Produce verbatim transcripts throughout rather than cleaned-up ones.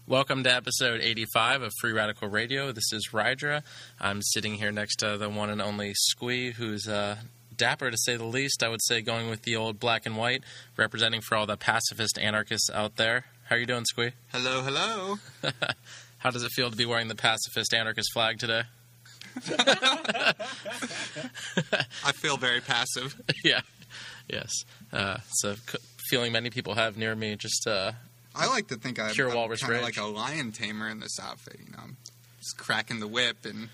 Welcome to episode eighty-five of Free Radical Radio. This is Rydra. I'm sitting here next to the one and only Squee, who's uh, dapper to say the least. I would say going with the old black and white, representing for all the pacifist anarchists out there. How are you doing, Squee? Hello, hello. How does it feel to be wearing the pacifist anarchist flag today? I feel very passive. Yeah. Yes. Uh, it's a c- feeling many people have near me. Just uh, I like to think I'm, pure I'm walrus kind of rage. like a lion tamer in this outfit. You know, I'm just cracking the whip and.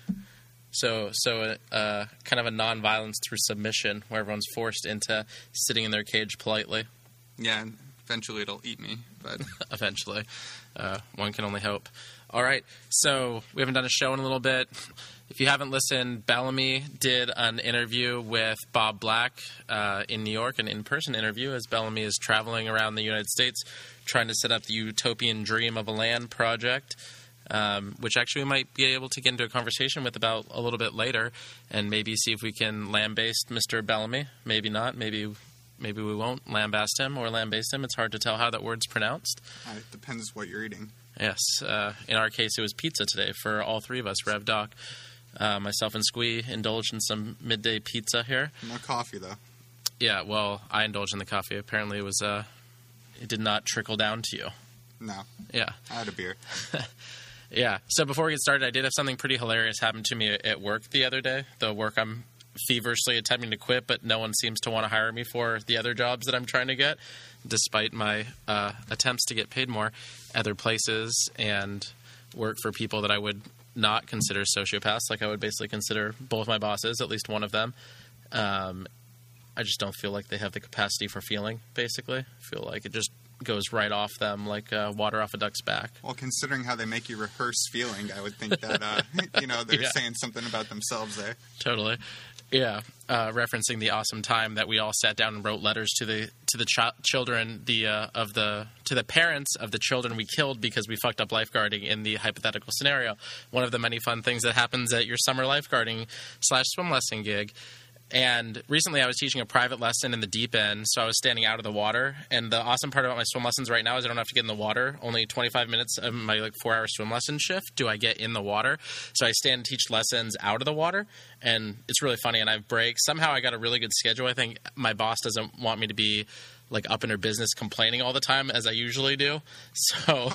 So, so uh, kind of a non-violence through submission, where everyone's forced into sitting in their cage politely. Yeah, eventually it'll eat me, but eventually, uh, one can only hope. All right, so we haven't done a show in a little bit. If you haven't listened, Bellamy did an interview with Bob Black uh, in New York, an in-person interview, as Bellamy is traveling around the United States trying to set up the utopian dream of a land project, um, which actually we might be able to get into a conversation with about a little bit later, and maybe see if we can lambaste Mister Bellamy. Maybe not. Maybe maybe we won't lambaste him or lambaste him. It's hard to tell how that word's pronounced. uh, it depends what you're eating. Yes. Uh, in our case, it was pizza today for all three of us, Rev Doc. Uh, myself and Squee indulged in some midday pizza here. No coffee, though. Yeah, well, I indulged in the coffee. Apparently it was, uh, it did not trickle down to you. No. Yeah. I had a beer. Yeah. So before we get started, I did have something pretty hilarious happen to me at work the other day. The work I'm feverishly attempting to quit, but no one seems to want to hire me for the other jobs that I'm trying to get, despite my uh, attempts to get paid more other places and work for people that I would not consider sociopaths. Like I would basically consider both my bosses, at least one of them. Um, I just don't feel like they have the capacity for feeling, basically. I feel like it just goes right off them like uh, water off a duck's back. Well, considering how they make you rehearse feeling, I would think that, uh, you know, they're Yeah. saying something about themselves there. Totally. Yeah, uh, referencing the awesome time that we all sat down and wrote letters to the to the ch- children, the uh, of the to the parents of the children we killed because we fucked up lifeguarding in the hypothetical scenario. One of the many fun things that happens at your summer lifeguarding slash swim lesson gig. And recently I was teaching a private lesson in the deep end, so I was standing out of the water. And the awesome part about my swim lessons right now is I don't have to get in the water. Only twenty-five minutes of my like four-hour swim lesson shift do I get in the water. So I stand and teach lessons out of the water, and it's really funny. And I have breaks. Somehow I got a really good schedule. I think my boss doesn't want me to be like up in her business complaining all the time as I usually do. So,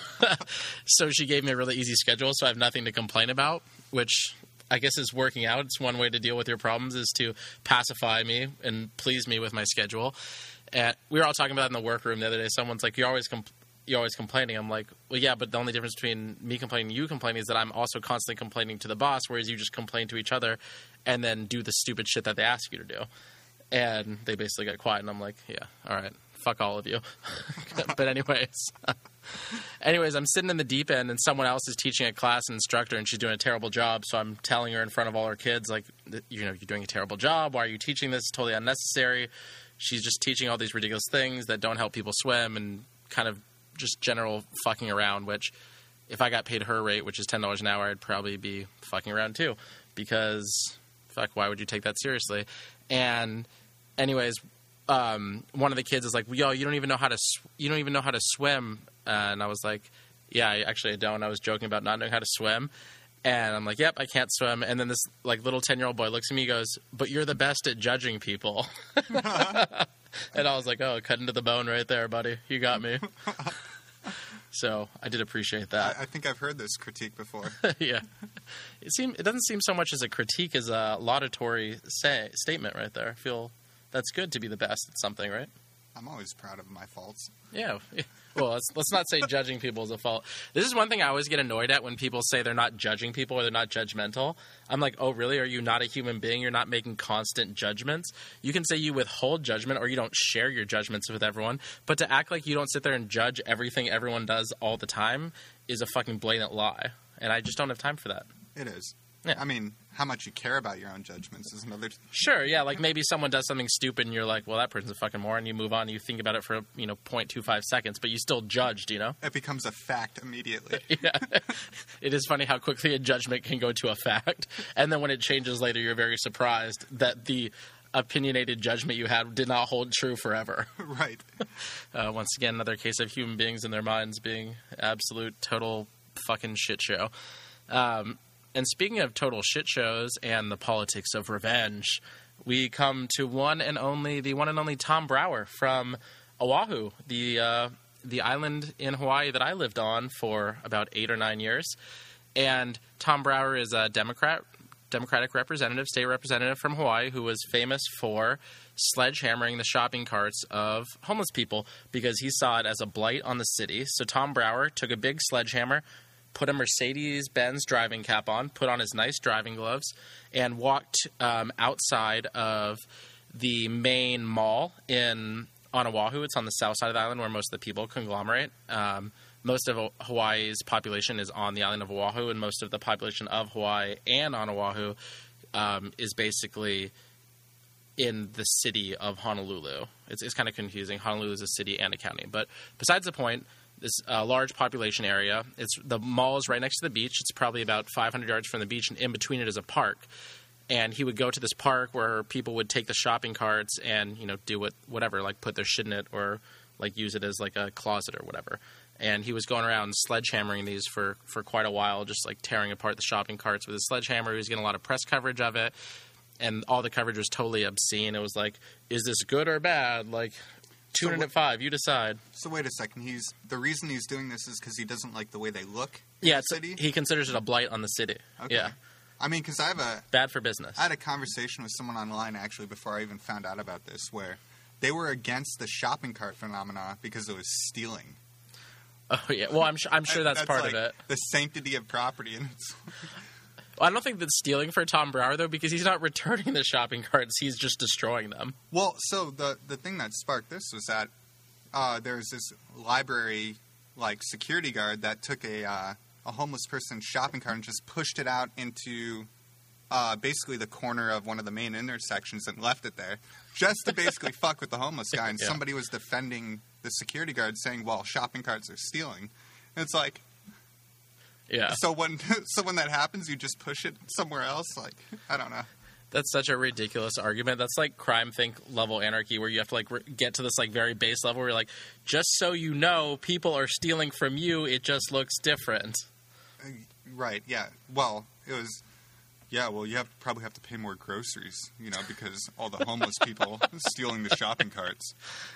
so she gave me a really easy schedule, so I have nothing to complain about, which I guess is working out. It's one way to deal with your problems is to pacify me and please me with my schedule. And we were all talking about it in the workroom the other day. Someone's like, you're always compl- you're always complaining. I'm like, well, yeah, but the only difference between me complaining and you complaining is that I'm also constantly complaining to the boss, whereas you just complain to each other and then do the stupid shit that they ask you to do. And they basically got quiet, and I'm like, yeah, all right, fuck all of you. But anyways... Anyways, I'm sitting in the deep end, and someone else is teaching a class, an instructor, and she's doing a terrible job. So I'm telling her in front of all her kids, like, you know, you're doing a terrible job. Why are you teaching this? It's totally unnecessary. She's just teaching all these ridiculous things that don't help people swim and kind of just general fucking around, which if I got paid her rate, which is ten dollars an hour, I'd probably be fucking around too. Because, fuck, why would you take that seriously? And anyways, um, one of the kids is like, yo, you don't even know how to, sw- you don't even know how to swim. Uh, and I was like, yeah, I actually I don't. I was joking about not knowing how to swim. And I'm like, yep, I can't swim. And then this like little ten-year-old boy looks at me and goes, but you're the best at judging people. And I was like, oh, cut into the bone right there, buddy. You got me. So I did appreciate that. I, I think I've heard this critique before. Yeah. It seem it doesn't seem so much as a critique as a laudatory say, statement right there. I feel that's good to be the best at something, right? I'm always proud of my faults. Yeah. Well, let's, let's not say judging people is a fault. This is one thing I always get annoyed at when people say they're not judging people or they're not judgmental. I'm like, oh, really? Are you not a human being? You're not making constant judgments? You can say you withhold judgment or you don't share your judgments with everyone, but to act like you don't sit there and judge everything everyone does all the time is a fucking blatant lie. And I just don't have time for that. It is. Yeah. I mean, how much you care about your own judgments is another... T- Sure, yeah, like maybe someone does something stupid and you're like, well, that person's a fucking moron, and you move on and you think about it for, you know, zero point two five seconds, but you still judged, you know? It becomes a fact immediately. Yeah. It is funny how quickly a judgment can go to a fact, and then when it changes later, you're very surprised that the... opinionated judgment you had did not hold true forever. Right. Uh, once again, another case of human beings and their minds being absolute total fucking shit show. Um, and speaking of total shit shows and the politics of revenge, we come to one and only the one and only Tom Brower from Oahu, the uh, the island in Hawaii that I lived on for about eight or nine years. And Tom Brower is a Democrat, Democratic representative, state representative from Hawaii, who was famous for sledgehammering the shopping carts of homeless people because he saw it as a blight on the city. So Tom Brower took a big sledgehammer, put a Mercedes-Benz driving cap on, put on his nice driving gloves, and walked um, outside of the main mall in on Oahu. It's on the south side of the island where most of the people conglomerate. Um, most of Hawaii's population is on the island of Oahu, and most of the population of Hawaii and on Oahu um, is basically in the city of Honolulu. It's, it's kind of confusing. Honolulu is a city and a county. But besides the point, this uh, large population area. It's the mall is right next to the beach. It's probably about five hundred yards from the beach, and in between it is a park. And he would go to this park where people would take the shopping carts and, you know, do what whatever, like put their shit in it or like use it as like a closet or whatever. And he was going around sledgehammering these for, for quite a while, just like tearing apart the shopping carts with his sledgehammer. He was getting a lot of press coverage of it, and all the coverage was totally obscene. It was like, is this good or bad? Like, tune in at five, you decide. So wait a second. He's the reason he's doing this is because he doesn't like the way they look. Yeah, in it's the city? A, he considers it a blight on the city. Okay. Yeah, I mean, because I have a bad for business. I had a conversation with someone online actually before I even found out about this, where they were against the shopping cart phenomena because it was stealing. Oh yeah, well I'm sure I'm sure that's, that's part like of it. The sanctity of property, and it's. I don't think that's stealing for Tom Brower, though, because he's not returning the shopping carts. He's just destroying them. Well, so the the thing that sparked this was that uh, there was this library, like, security guard that took a uh, a homeless person's shopping cart and just pushed it out into uh, basically the corner of one of the main intersections and left it there, just to basically fuck with the homeless guy. And yeah. Somebody was defending the security guard, saying, well, shopping carts are stealing. And it's like... Yeah. So when so when that happens, you just push it somewhere else. Like, I don't know. That's such a ridiculous argument. That's like crime think level anarchy, where you have to like re- get to this like very base level where you're like, just so you know, people are stealing from you. It just looks different. Uh, right. Yeah. Well, it was. Yeah. Well, you have probably have to pay more groceries, you know, because all the homeless people stealing the shopping carts.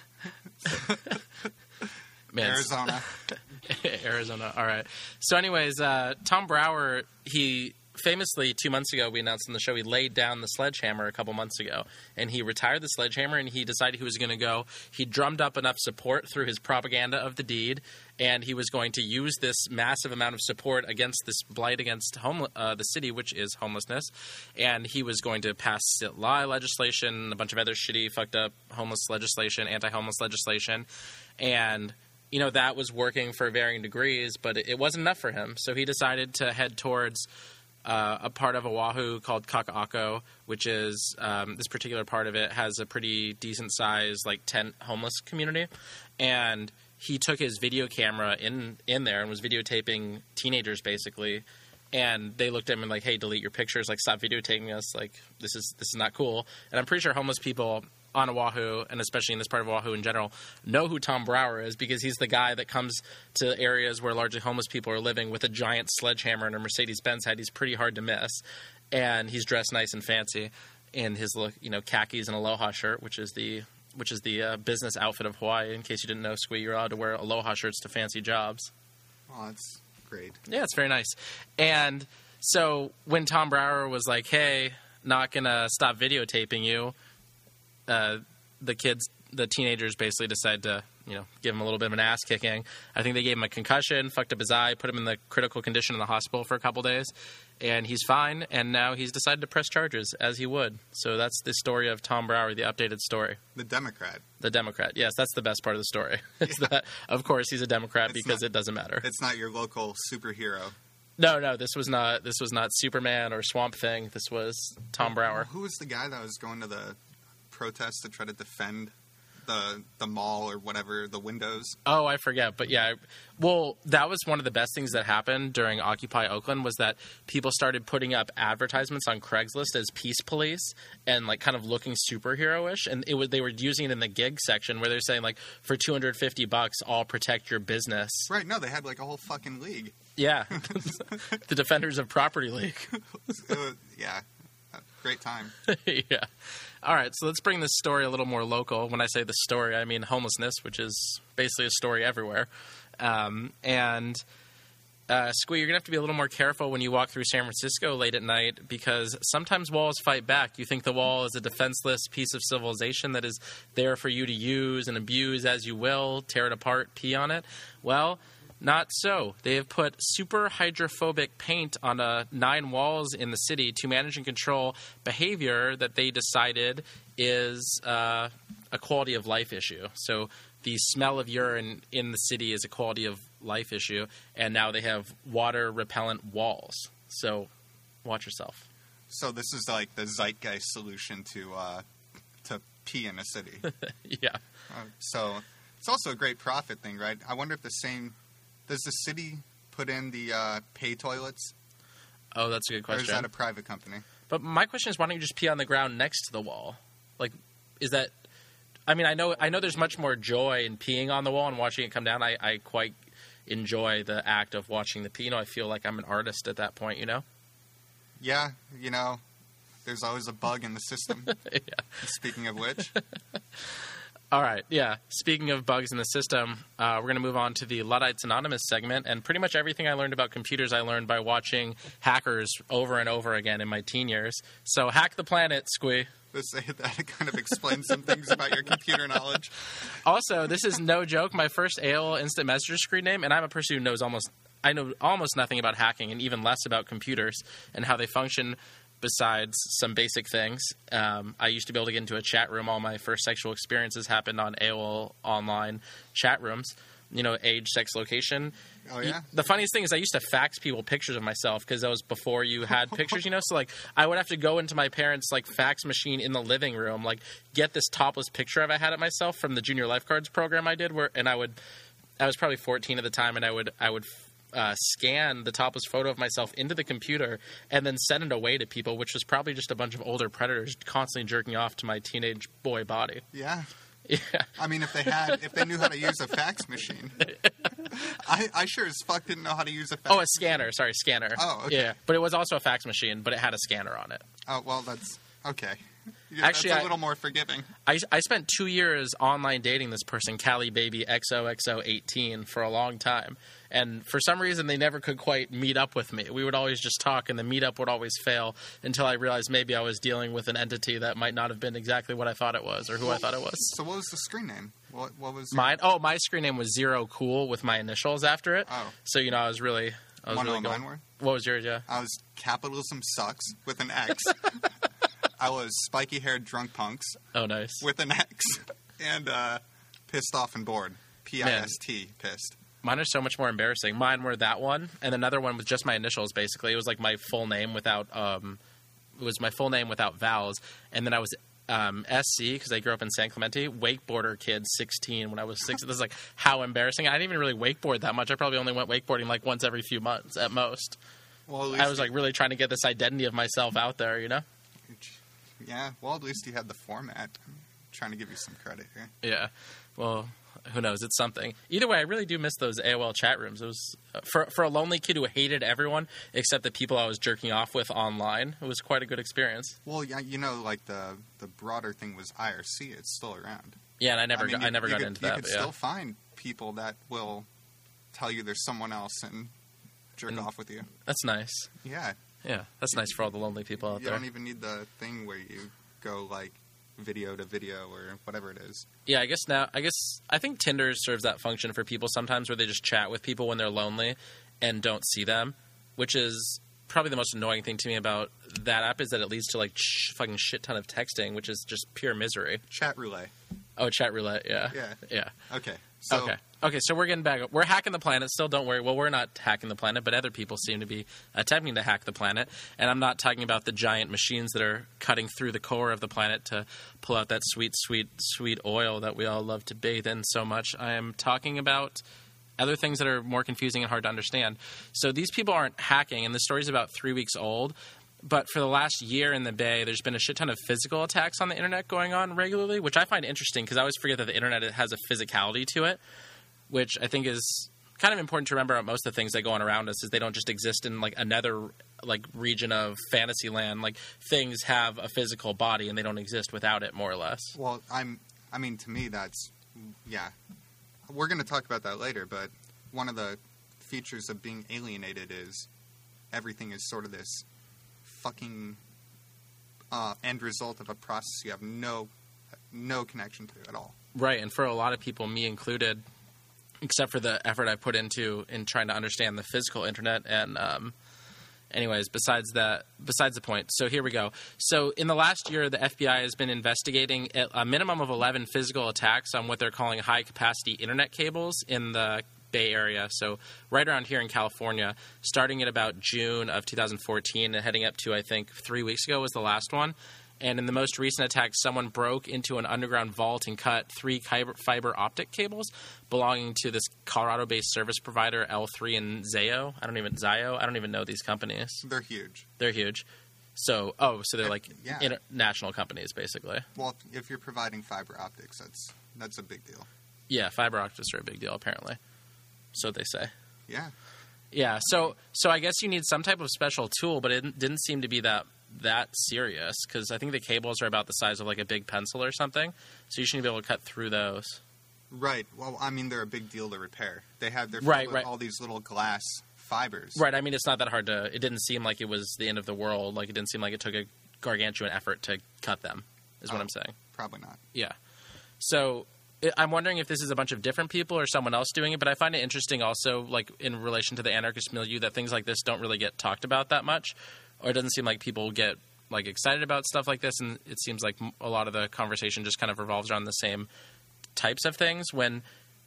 Man, Arizona. Arizona. All right. So anyways, uh, Tom Brower, he famously, two months ago, we announced on the show, he laid down the sledgehammer a couple months ago. And he retired the sledgehammer, and he decided he was going to go. He drummed up enough support through his propaganda of the deed, and he was going to use this massive amount of support against this blight against home, uh, the city, which is homelessness. And he was going to pass sit-lie legislation, a bunch of other shitty, fucked up homeless legislation, anti-homeless legislation. And... you know, that was working for varying degrees, but it wasn't enough for him. So he decided to head towards uh, a part of Oahu called Kaka'ako, which is um, this particular part of it has a pretty decent-sized, like, tent homeless community. And he took his video camera in, in there and was videotaping teenagers, basically. And they looked at him and like, hey, delete your pictures. Like, stop videotaping us. Like, this is this is not cool. And I'm pretty sure homeless people on Oahu, and especially in this part of Oahu in general, know who Tom Brower is because he's the guy that comes to areas where largely homeless people are living with a giant sledgehammer and a Mercedes-Benz head. He's pretty hard to miss. And he's dressed nice and fancy in his, you know, khakis and aloha shirt, which is the which is the uh, business outfit of Hawaii. In case you didn't know, Squee, you're allowed to wear aloha shirts to fancy jobs. Oh, that's great. Yeah, it's very nice. And so when Tom Brower was like, hey, not going to stop videotaping you, Uh, the kids, the teenagers basically decided to, you know, give him a little bit of an ass kicking. I think they gave him a concussion, fucked up his eye, put him in the critical condition in the hospital for a couple days, and he's fine, and now he's decided to press charges, as he would. So that's the story of Tom Brower, the updated story. The Democrat. The Democrat, yes, that's the best part of the story. It's yeah. that, of course, he's a Democrat it's because not, it doesn't matter. It's not your local superhero. No, no, this was not, this was not Superman or Swamp Thing. This was Tom Brower. Who was the guy that was going to the protest to try to defend the the mall or whatever, the windows. Oh, I forget. But yeah, well, that was one of the best things that happened during Occupy Oakland was that people started putting up advertisements on Craigslist as peace police and like kind of looking superhero-ish. And it was, they were using it in the gig section where they're saying like, for two hundred fifty bucks, I'll protect your business. Right. No, they had like a whole fucking league. Yeah. The Defenders of Property League. uh, yeah. Great time. Yeah. All right, so let's bring this story a little more local. When I say the story, I mean homelessness, which is basically a story everywhere. Um, and, uh, Squee, you're going to have to be a little more careful when you walk through San Francisco late at night because sometimes walls fight back. You think the wall is a defenseless piece of civilization that is there for you to use and abuse as you will, tear it apart, pee on it. Well, not so. They have put super hydrophobic paint on uh, nine walls in the city to manage and control behavior that they decided is uh, a quality of life issue. So the smell of urine in the city is a quality of life issue, and now they have water repellent walls. So watch yourself. So this is like the zeitgeist solution to uh, to pee in a city. Yeah. Uh, so it's also a great profit thing, right? I wonder if the same... Does the city put in the uh, pay toilets? Oh, that's a good question. Or is that a private company? But my question is, why don't you just pee on the ground next to the wall? Like, is that... I mean, I know I know there's much more joy in peeing on the wall and watching it come down. I, I quite enjoy the act of watching the pee. You know, I feel like I'm an artist at that point, you know? Yeah, you know, there's always a bug in the system. Yeah. Speaking of which... All right, yeah. Speaking of bugs in the system, uh, we're going to move on to the Luddites Anonymous segment. And pretty much everything I learned about computers, I learned by watching Hackers over and over again in my teen years. So hack the planet, Squee. This, that kind of explains some things about your computer knowledge. Also, this is no joke, my first A O L Instant Messenger screen name, and I'm a person who knows almost, I know almost nothing about hacking and even less about computers and how they function. Besides some basic things, um, I used to be able to get into a chat room. All my first sexual experiences happened on A O L online chat rooms. You know, age, sex, location. Oh, yeah? The funniest thing is I used to fax people pictures of myself because that was before you had pictures, you know? So, like, I would have to go into my parents' like, fax machine in the living room, like, get this topless picture of I had of myself from the junior lifeguards program I did, where, and I would – I was probably fourteen at the time, and I would I would – Uh, scan the topless photo of myself into the computer and then send it away to people, which was probably just a bunch of older predators constantly jerking off to my teenage boy body. Yeah. Yeah. I mean, if they had, if they knew how to use a fax machine. I, I sure as fuck didn't know how to use a fax Oh, a scanner. Sorry, scanner. Oh, okay. Yeah. But it was also a fax machine, but it had a scanner on it. Oh, well, that's okay. Yeah, Actually, that's a I- little more forgiving. I, I spent two years online dating this person, Callie Baby X O X O eighteen, for a long time. And for some reason, they never could quite meet up with me. We would always just talk, and the meetup would always fail until I realized maybe I was dealing with an entity that might not have been exactly what I thought it was or who I thought it was. So what was the screen name? What, what was Mine? Oh, my screen name was Zero Cool with my initials after it. Oh. So, you know, I was really... I was Wanna really know going. mine were? What was yours, yeah? I was Capitalism Sucks with an X. I was Spiky Haired Drunk Punks Oh, nice. with an X. And uh, Pissed Off and Bored. P I S T, pissed. Mine are so much more embarrassing. Mine were that one, and another one with just my initials, basically. It was like my full name without, um, it was my full name without vowels. And then I was um, S C, because I grew up in San Clemente, wakeboarder kid, sixteen, when I was six. This is like how embarrassing. I didn't even really wakeboard that much. I probably only went wakeboarding like once every few months at most. Well, at least I was like really trying to get this identity of myself out there, you know? Yeah, well, at least you had the format. I'm trying to give you some credit here. Yeah. Well, who knows? It's something. Either way, I really do miss those A O L chat rooms. It was uh, for for a lonely kid who hated everyone except the people I was jerking off with online. It was quite a good experience. Well, yeah, you know, like the the broader thing was I R C. It's still around. Yeah, and I never I, mean, got, you, I never you got could, into you that. could But still yeah. find people that will tell you there's someone else and jerk And- off with you. That's nice. Yeah, Yeah, that's nice for all the lonely people out you there. don't even need the thing where you go like video to video or whatever it is. Yeah, I guess now, I guess, I think Tinder serves that function for people sometimes where they just chat with people when they're lonely and don't see them, which is probably the most annoying thing to me about that app is that it leads to like sh- fucking shit ton of texting, which is just pure misery. Chat roulette. Oh, chat roulette, yeah. Yeah. Yeah. Okay. So, okay. Okay, so we're getting back. We're hacking the planet. Still, don't worry. Well, we're not hacking the planet, but other people seem to be attempting to hack the planet. And I'm not talking about the giant machines that are cutting through the core of the planet to pull out that sweet, sweet, sweet oil that we all love to bathe in so much. I am talking about other things that are more confusing and hard to understand. So these people aren't hacking, and the story's about three weeks old. But for the last year in the Bay, there's been a shit ton of physical attacks on the internet going on regularly, which I find interesting because I always forget that the internet has a physicality to it, which I think is kind of important to remember about most of the things that go on around us is they don't just exist in like another like region of fantasy land. Like things have a physical body and they don't exist without it, more or less. Well, I'm, I mean, to me, that's, yeah. We're going to talk about that later, but one of the features of being alienated is everything is sort of this fucking uh, end result of a process you have no no connection to at all. Right, and for a lot of people, me included, except for the effort I put into in trying to understand the physical internet. And um, anyways, besides that, besides the point. So here we go. So in the last year, the F B I has been investigating a minimum of eleven physical attacks on what they're calling high-capacity internet cables in the Bay Area, so right around here in California, starting at about June of two thousand fourteen and heading up to, I think, three weeks ago was the last one. And in the most recent attack, someone broke into an underground vault and cut three fiber optic cables belonging to this Colorado-based service provider, L three and Zayo. I don't even Zayo. I don't even know these companies. They're huge. They're huge. So, oh, so they're like yeah. international companies, basically. Well, if you're providing fiber optics, that's that's a big deal. Yeah, fiber optics are a big deal, apparently. So they say. Yeah. Yeah. So, so I guess you need some type of special tool, but it didn't seem to be that that serious because I think the cables are about the size of like a big pencil or something. So you shouldn't be able to cut through those. Right. Well, I mean, they're a big deal to repair. They have their right, right. all these little glass fibers. Right. I mean, it's not that hard to. It didn't seem like it was the end of the world. Like it didn't seem like it took a gargantuan effort to cut them. Is what oh, I'm saying. Probably not. Yeah. So. I'm wondering if this is a bunch of different people or someone else doing it, but I find it interesting also, like, in relation to the anarchist milieu, that things like this don't really get talked about that much, or it doesn't seem like people get, like, excited about stuff like this, and it seems like a lot of the conversation just kind of revolves around the same types of things, when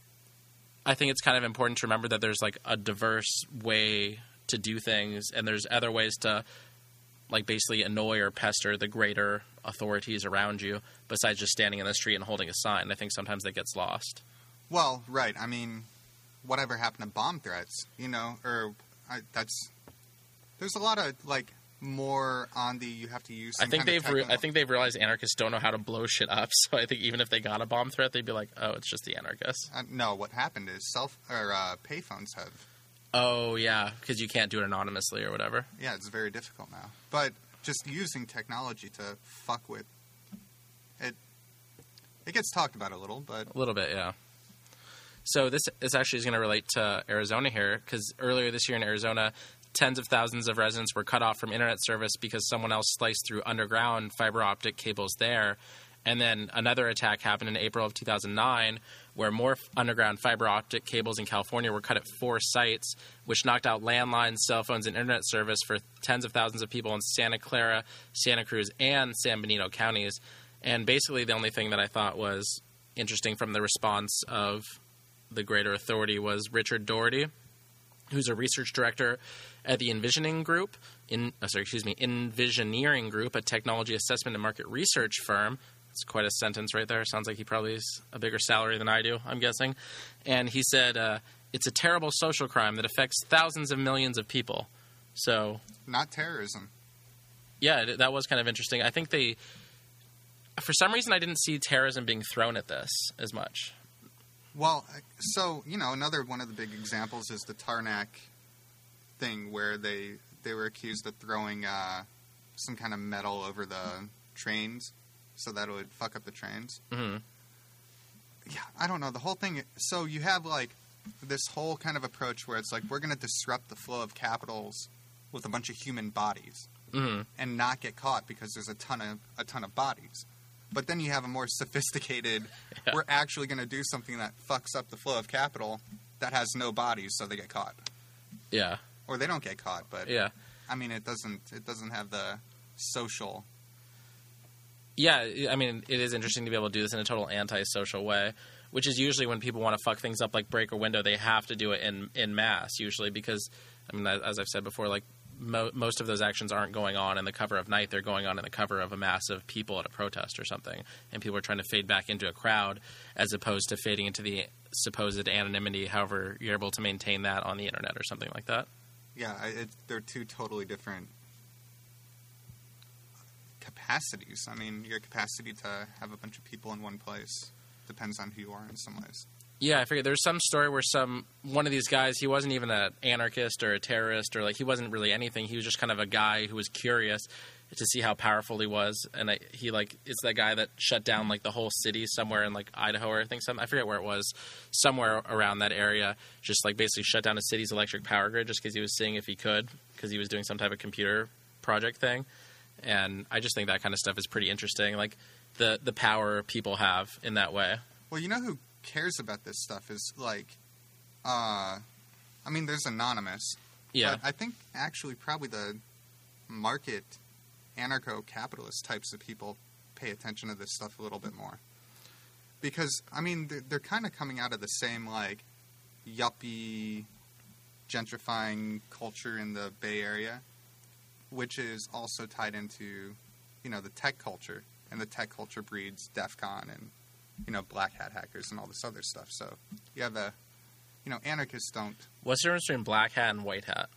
I think it's kind of important to remember that there's, like, a diverse way to do things, and there's other ways to, like, basically annoy or pester the greater authorities around you besides just standing in the street and holding a sign. I think sometimes that gets lost. Well, right. I mean, whatever happened to bomb threats, you know, or I, that's there's a lot of like more on the you have to use. Some I think kind they've of re- I think they've realized anarchists don't know how to blow shit up. So I think even if they got a bomb threat, they'd be like, "Oh, it's just the anarchists." Uh, no, what happened is self or uh, payphones have. Oh yeah, because you can't do it anonymously or whatever. Yeah, it's very difficult now. But just using technology to fuck with it, it gets talked about a little, but a little bit, yeah. So this this actually is going to relate to Arizona here, because earlier this year in Arizona, tens of thousands of residents were cut off from internet service because someone else sliced through underground fiber optic cables there. And then another attack happened in April of two thousand nine where more underground fiber optic cables in California were cut at four sites, which knocked out landlines, cell phones, and internet service for tens of thousands of people in Santa Clara, Santa Cruz, and San Benito counties. And basically the only thing that I thought was interesting from the response of the greater authority was Richard Doherty, who's a research director at the Envisioning Group, in uh, sorry, excuse me, Envisioneering Group, a technology assessment and market research firm. It's quite a sentence right there. Sounds like he probably has a bigger salary than I do, I'm guessing. And he said, uh, it's a terrible social crime that affects thousands of millions of people. So, not terrorism. Yeah, that was kind of interesting. I think they, for some reason, I didn't see terrorism being thrown at this as much. Well, so, you know, another one of the big examples is the Tarnac thing where they, they were accused of throwing uh, some kind of metal over the trains so that it would fuck up the trains. Mm-hmm. Yeah, I don't know. The whole thing... So you have, like, this whole kind of approach where it's like, we're going to disrupt the flow of capitals with a bunch of human bodies mm-hmm. and not get caught because there's a ton of a ton of bodies. But then you have a more sophisticated... Yeah. We're actually going to do something that fucks up the flow of capital that has no bodies, so they get caught. Yeah. Or they don't get caught, but... Yeah. I mean, it doesn't it doesn't have the social... Yeah, I mean, it is interesting to be able to do this in a total anti-social way, which is usually when people want to fuck things up, like break a window, they have to do it in in mass usually because, I mean, as I've said before, like mo- most of those actions aren't going on in the cover of night. They're going on in the cover of a mass of people at a protest or something, and people are trying to fade back into a crowd as opposed to fading into the supposed anonymity, however you're able to maintain that on the internet or something like that. Yeah, it, they're two totally different capacities. I mean, your capacity to have a bunch of people in one place depends on who you are in some ways. Yeah, I forget. There's some story where some one of these guys, he wasn't even an anarchist or a terrorist or like he wasn't really anything. He was just kind of a guy who was curious to see how powerful he was, and I, he like it's that guy that shut down like the whole city somewhere in like Idaho or I think some I forget where it was, somewhere around that area. Just like basically shut down a city's electric power grid just because he was seeing if he could because he was doing some type of computer project thing, and I just think that kind of stuff is pretty interesting. Like the the power people have in that way. Well, you know who cares about this stuff is like, uh, I mean, there's Anonymous. Yeah, but I think actually probably the market anarcho-capitalist types of people pay attention to this stuff a little bit more. Because, I mean, they're, they're kind of coming out of the same, like, yuppie, gentrifying culture in the Bay Area, which is also tied into, you know, the tech culture. And the tech culture breeds DEF CON and, you know, black hat hackers and all this other stuff. So, you have a, you know, anarchists don't... What's the difference between black hat and white hat?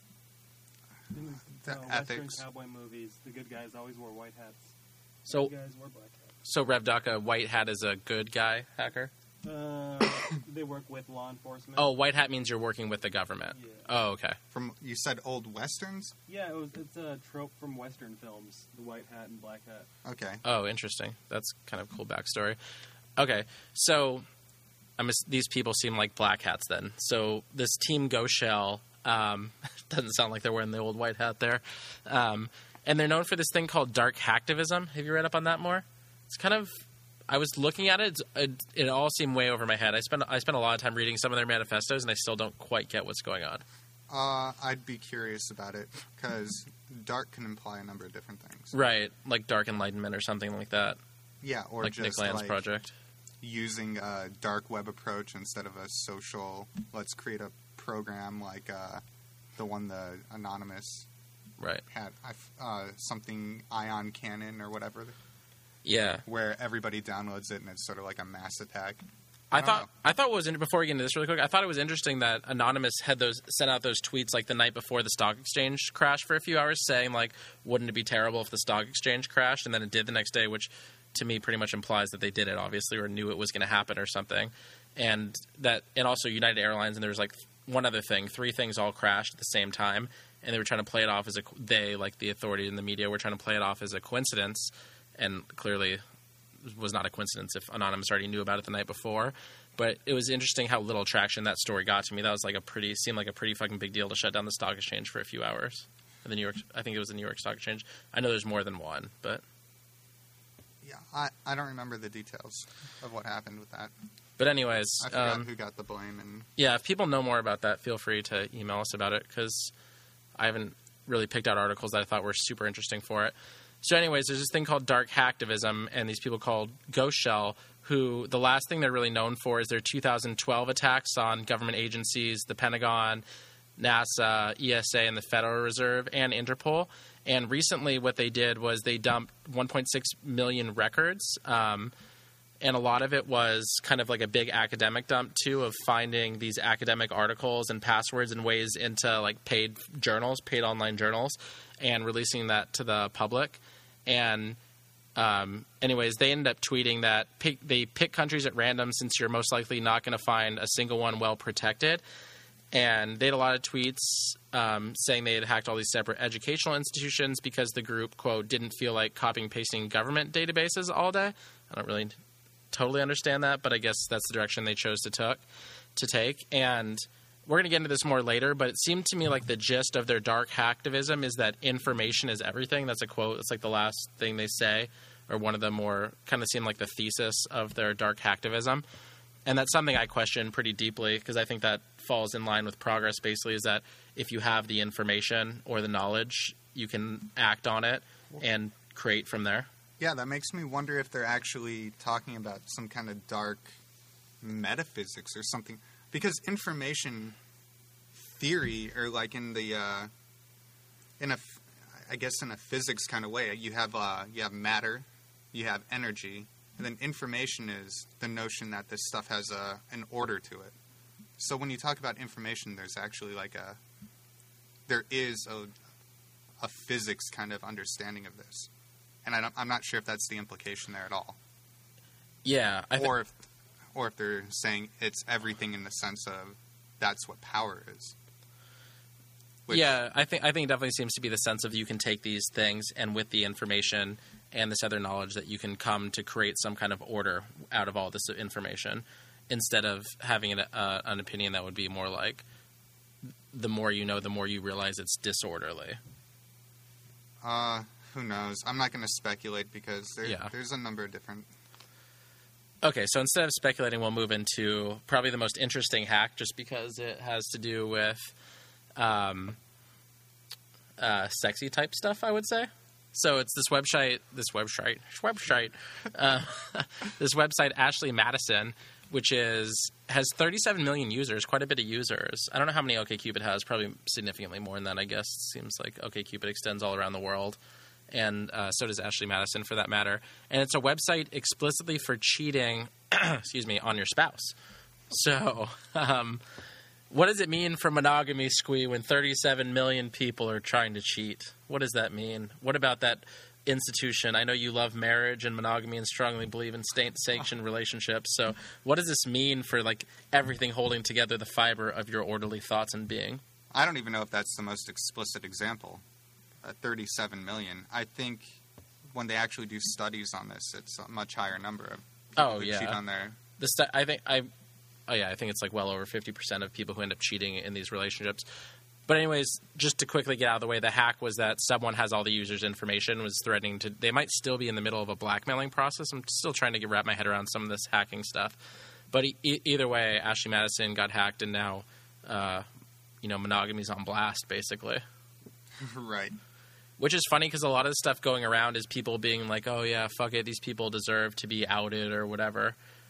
In The uh, Western ethics. cowboy movies, the good guys always wore white hats. So, The guys wore black hats. so Rev Duck, a white hat is a good guy hacker? Uh, they work with law enforcement. Oh, white hat means you're working with the government. Yeah. Oh, okay. From, you said old westerns? Yeah, it was, it's a trope from Western films, the white hat and black hat. Okay. Oh, interesting. That's kind of a cool backstory. Okay, so I'm ass- these people seem like black hats then. So this Team Go Shell um, doesn't sound like they're wearing the old white hat there. Um, and they're known for this thing called dark hacktivism. Have you read up on that more? It's kind of... I was looking at it, it. It all seemed way over my head. I spent I spent a lot of time reading some of their manifestos, and I still don't quite get what's going on. Uh, I'd be curious about it, because dark can imply a number of different things. Right, like Dark Enlightenment or something like that. Yeah, or like just Nick Land's like project. using a dark web approach instead of a social, let's create a program like uh, the one the Anonymous Right. had, I f- uh, something Ion Cannon or whatever, Yeah. where everybody downloads it and it's sort of like a mass attack. I, I don't thought know. I thought it was in, before we get into this really quick. I thought it was interesting that Anonymous had those sent out those tweets like the night before the stock exchange crashed for a few hours, saying like, "Wouldn't it be terrible if the stock exchange crashed?" And then it did the next day, which to me pretty much implies that they did it obviously or knew it was going to happen or something. And that and also United Airlines and there was like one other thing, three things all crashed at the same time, and they were trying to play it off as a they like the authority in the media were trying to play it off as a coincidence, and clearly was not a coincidence if Anonymous already knew about it the night before. But it was interesting how little traction that story got to me. That was like a pretty seemed like a pretty fucking big deal to shut down the stock exchange for a few hours. The New York, I think it was the New York Stock Exchange. I know there's more than one, but Yeah, I, I don't remember the details of what happened with that. but anyways, I forgot um, who got the blame. And yeah. If people know more about that, feel free to email us about it because I haven't really picked out articles that I thought were super interesting for it. So anyways, there's this thing called dark hacktivism, and these people called Ghost Shell, who the last thing they're really known for is their two thousand twelve attacks on government agencies, the Pentagon, NASA, E S A, and the Federal Reserve, and Interpol. And recently what they did was they dumped one point six million records, um, and a lot of it was kind of like a big academic dump, too, of finding these academic articles and passwords and ways into like paid journals, paid online journals, and releasing that to the public. And um, anyways, they ended up tweeting that pick, they pick countries at random since you're most likely not going to find a single one well protected. And they had a lot of tweets um, saying they had hacked all these separate educational institutions because the group, quote, didn't feel like copying and pasting government databases all day. I don't really totally understand that, but I guess that's the direction they chose to, took, to take. And we're going to get into this more later, but it seemed to me like the gist of their dark hacktivism is that information is everything. That's a quote. It's like the last thing they say, or one of the more kind of seemed like the thesis of their dark hacktivism. And that's something I question pretty deeply because I think that falls in line with progress basically is that if you have the information or the knowledge, you can act on it and create from there. yeah, that makes me wonder if they're actually talking about some kind of dark metaphysics or something. Because information theory, or like in the, uh, in a, I guess in a physics kind of way, you have, uh, you have matter, you have energy, and then information is the notion that this stuff has a, an order to it. So when you talk about information, there's actually like a, there is a, a physics kind of understanding of this. And I don't, I'm not sure if that's the implication there at all. Yeah. I th- or if, or if they're saying it's everything in the sense of that's what power is. Which, yeah, I think I think it definitely seems to be the sense of you can take these things and with the information and this other knowledge that you can come to create some kind of order out of all this information, instead of having an, uh, an opinion that would be more like the more you know, the more you realize it's disorderly. Uh, who knows? I'm not going to speculate because there, Yeah. there's a number of different... Okay, so instead of speculating, we'll move into probably the most interesting hack, just because it has to do with um, uh, sexy type stuff, I would say. So it's this website, this website, website, uh, this website, Ashley Madison, which is has thirty-seven million users, quite a bit of users. I don't know how many OkCupid has, probably significantly more than that, I guess. It seems like OkCupid extends all around the world. And uh, so does Ashley Madison, for that matter. And it's a website explicitly for cheating, excuse me, on your spouse. So, um, what does it mean for monogamy, Squee, when thirty-seven million people are trying to cheat? What does that mean? What about that institution? I know you love marriage and monogamy and strongly believe in state-sanctioned relationships. So, what does this mean for like everything holding together the fiber of your orderly thoughts and being? I don't even know if that's the most explicit example. Uh, thirty-seven million. I think when they actually do studies on this, it's a much higher number of people Oh, who yeah. cheat on their... The stu- I think I, oh yeah, I think it's like well over fifty percent of people who end up cheating in these relationships. But anyways, just to quickly get out of the way, the hack was that someone has all the users' information, was threatening to. They might still be in the middle of a blackmailing process. I'm still trying to get, wrap my head around some of this hacking stuff. But e- either way, Ashley Madison got hacked, and now, uh, you know, monogamy's on blast, basically. Right. Which is funny because a lot of the stuff going around is people being like, oh, yeah, fuck it, these people deserve to be outed or whatever.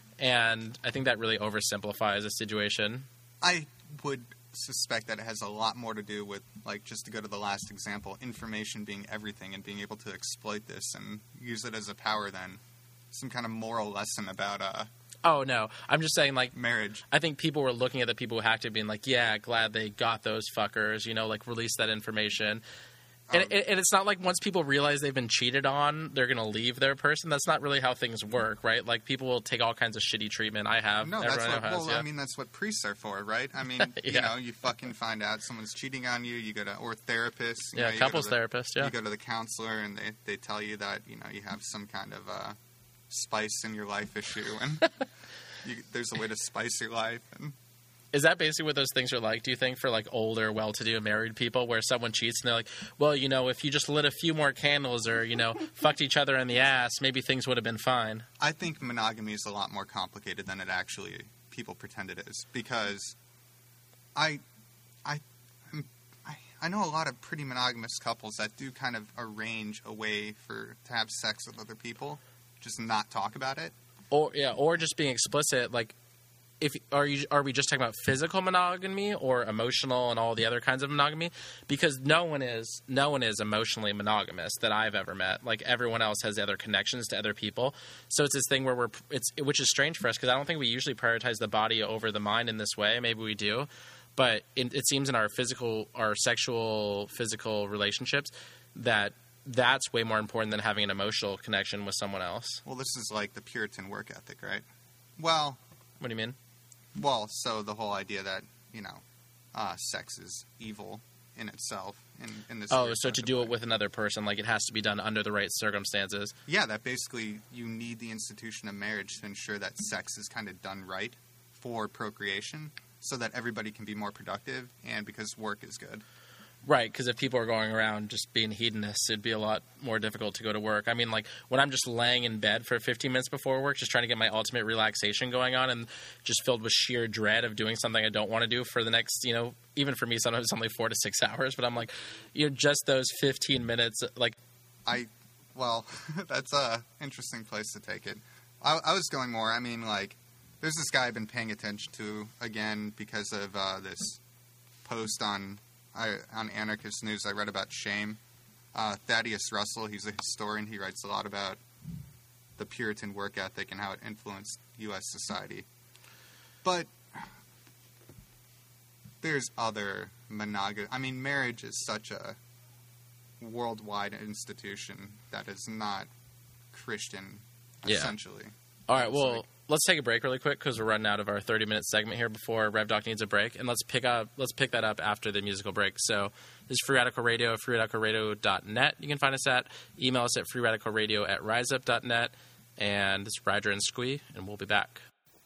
And I think that really oversimplifies the situation. I would suspect that it has a lot more to do with, like, just to go to the last example, information being everything and being able to exploit this and use it as a power than some kind of moral lesson about uh, Oh, no. I'm just saying, like, marriage. I think people were looking at the people who hacked it being like, yeah, glad they got those fuckers, you know, like, release that information. And, Um, and it's not like once people realize they've been cheated on, they're going to leave their person. That's not really how things work, right? Like, people will take all kinds of shitty treatment. I have. No, Everyone that's what, has, well, yeah. I mean, that's what priests are for, right? I mean, Yeah. you know, you fucking find out someone's cheating on you, you go to, or therapists. You Yeah, know, you couples go to the, therapist, yeah. You go to the counselor and they, they tell you that, you know, you have some kind of uh, spice in your life issue and you, there's a way to spice your life. And Is that basically what those things are like, do you think, for, like, older, well-to-do married people where someone cheats and they're like, well, you know, if you just lit a few more candles or, you know, fucked each other in the ass, maybe things would have been fine? I think monogamy is a lot more complicated than it actually people pretend it is because I, I, I'm- I, I know a lot of pretty monogamous couples that do kind of arrange a way for to have sex with other people, just not talk about it. Or, yeah, or just being explicit, like, if are you are we just talking about physical monogamy or emotional and all the other kinds of monogamy? Because no one is no one is emotionally monogamous that I've ever met. Like, everyone else has other connections to other people. So it's this thing where we're it's which is strange for us because I don't think we usually prioritize the body over the mind in this way. Maybe we do, but it, it seems in our physical, our sexual physical relationships that that's way more important than having an emotional connection with someone else. Well, this is like the Puritan work ethic, right? Well, What do you mean? well, so the whole idea that, you know, uh, sex is evil in itself. In, in this Oh, weird so to kind of do way. it with another person, like it has to be done under the right circumstances. Yeah, that basically you need the institution of marriage to ensure that sex is kind of done right for procreation so that everybody can be more productive and because work is good. Right, because if people are going around just being hedonists, it'd be a lot more difficult to go to work. I mean, like, when I'm just laying in bed for fifteen minutes before work, just trying to get my ultimate relaxation going on and just filled with sheer dread of doing something I don't want to do for the next, you know, even for me, sometimes it's only four to six hours. But I'm like, you know, just those fifteen minutes, like, I, well, that's a interesting place to take it. I, I was going more, I mean, like, there's this guy I've been paying attention to again because of uh, this post on I, on Anarchist News I read about shame. Uh, Thaddeus Russell, he's a historian. He writes a lot about the Puritan work ethic and how it influenced U S society. But there's other monogamous... I mean, marriage is such a worldwide institution that is not Christian, yeah. essentially. All right, It's well, like, let's take a break really quick because we're running out of our thirty-minute segment here before Rev Doc needs a break, and let's pick up let's pick that up after the musical break. So this is Free Radical Radio, free radical radio dot net. You can find us at. Email us at free radical radio at riseup dot net. And this is Ryder and Squee, and we'll be back.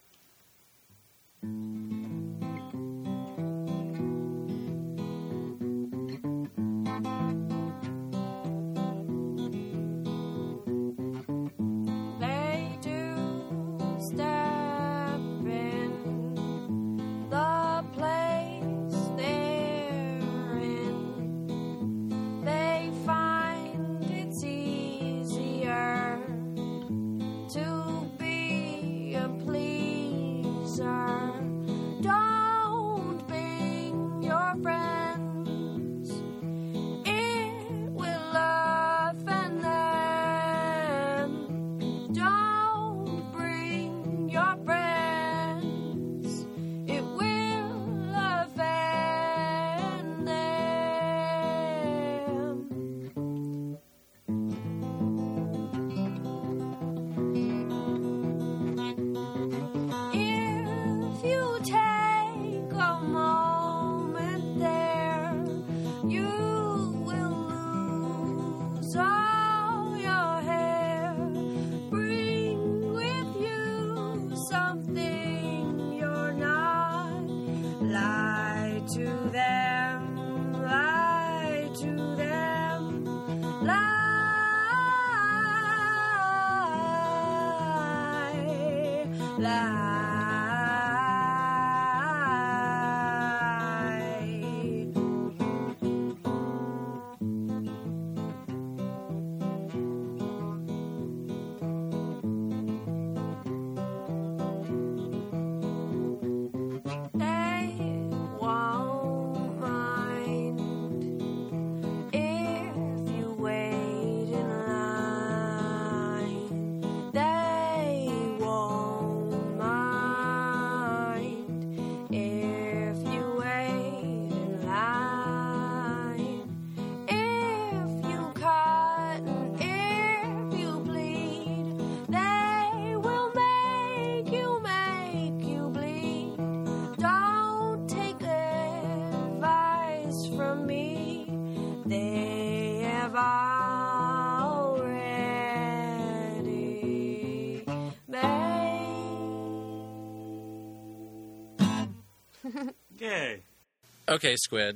Yay. Okay, Squid.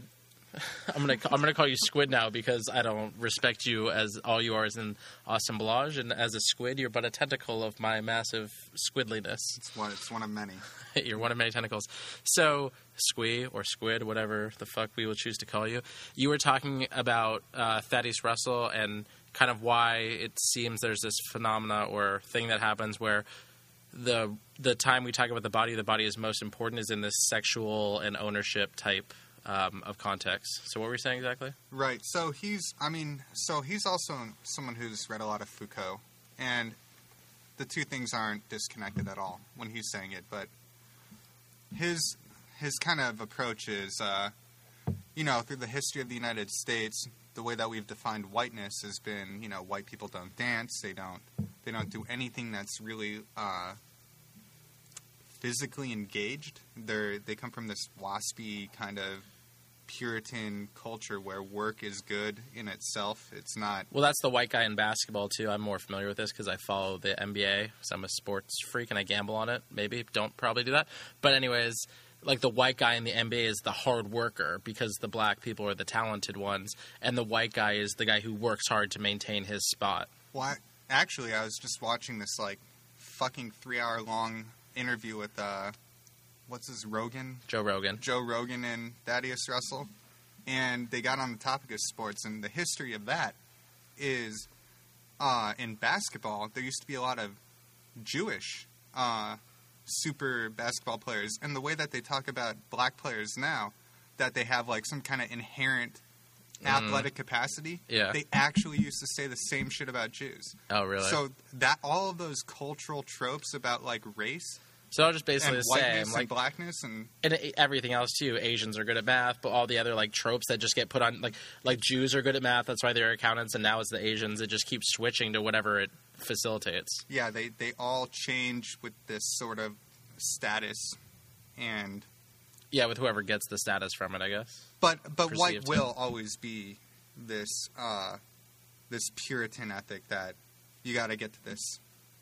I'm gonna I'm gonna call you Squid now because I don't respect you as all you are as an Austin Ballage, and as a squid, you're but a tentacle of my massive squidliness. It's one, it's one of many. You're one of many tentacles. So, Squee or Squid, whatever the fuck we will choose to call you, you were talking about uh, Thaddeus Russell and kind of why it seems there's this phenomena or thing that happens where the the time we talk about the body, the body is most important is in this sexual and ownership type um, of context. So what were you saying exactly? Right. So he's, I mean, so he's also someone who's read a lot of Foucault, and the two things aren't disconnected at all when he's saying it. But his his kind of approach is, uh, you know, through the history of the United States, the way that we've defined whiteness has been, you know, white people don't dance, they don't they don't do anything that's really uh, physically engaged. They they come from this waspy kind of Puritan culture where work is good in itself. It's not... Well, that's the white guy in basketball, too. I'm more familiar with this because I follow the N B A, so I'm a sports freak and I gamble on it. Maybe. Don't probably do that. But anyways, like the white guy in the N B A is the hard worker because the black people are the talented ones, and the white guy is the guy who works hard to maintain his spot. Well, I, actually, I was just watching this, like, fucking three-hour-long interview with... Uh, What's his, Rogan? Joe Rogan. Joe Rogan and Thaddeus Russell. And they got on the topic of sports, and the history of that is, uh, in basketball, there used to be a lot of Jewish uh, super basketball players, and the way that they talk about black players now, that they have like some kind of inherent athletic capacity. Yeah. They actually used to say the same shit about Jews. Oh, really? So that all of those cultural tropes about like race So I'll just basically and the same, whiteness like and blackness and and everything else too. Asians are good at math, but all the other like tropes that just get put on, like like Jews are good at math. That's why they're accountants, and now it's the Asians. It just keeps switching to whatever it facilitates. yeah, they they all change with this sort of status and. Yeah, with whoever gets the status from it, I guess. But but white Perceived, will always be this uh, this Puritan ethic that you got to get to this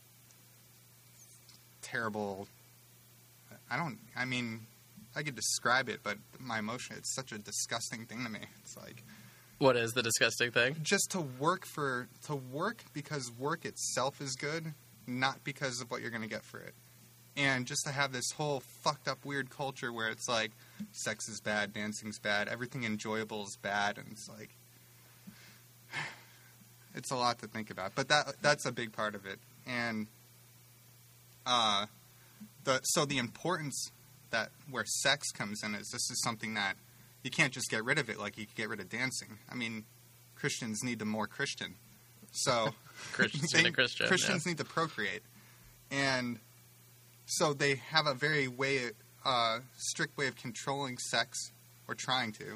terrible. I don't. I mean, I could describe it, but my emotion. It's such a disgusting thing to me. It's like What is the disgusting thing? just to work for to work because work itself is good, not because of what you're going to get for it. And just to have this whole fucked up weird culture where it's like sex is bad, dancing's bad, everything enjoyable is bad, and it's like it's a lot to think about. But that that's a big part of it. And uh the so the importance that where sex comes in is this is something that you can't just get rid of it like you could get rid of dancing. I mean, Christians need to more Christian. So Christians they- need a Christian. Christians yeah. need to procreate. And so they have a very way, uh, strict way of controlling sex, or trying to,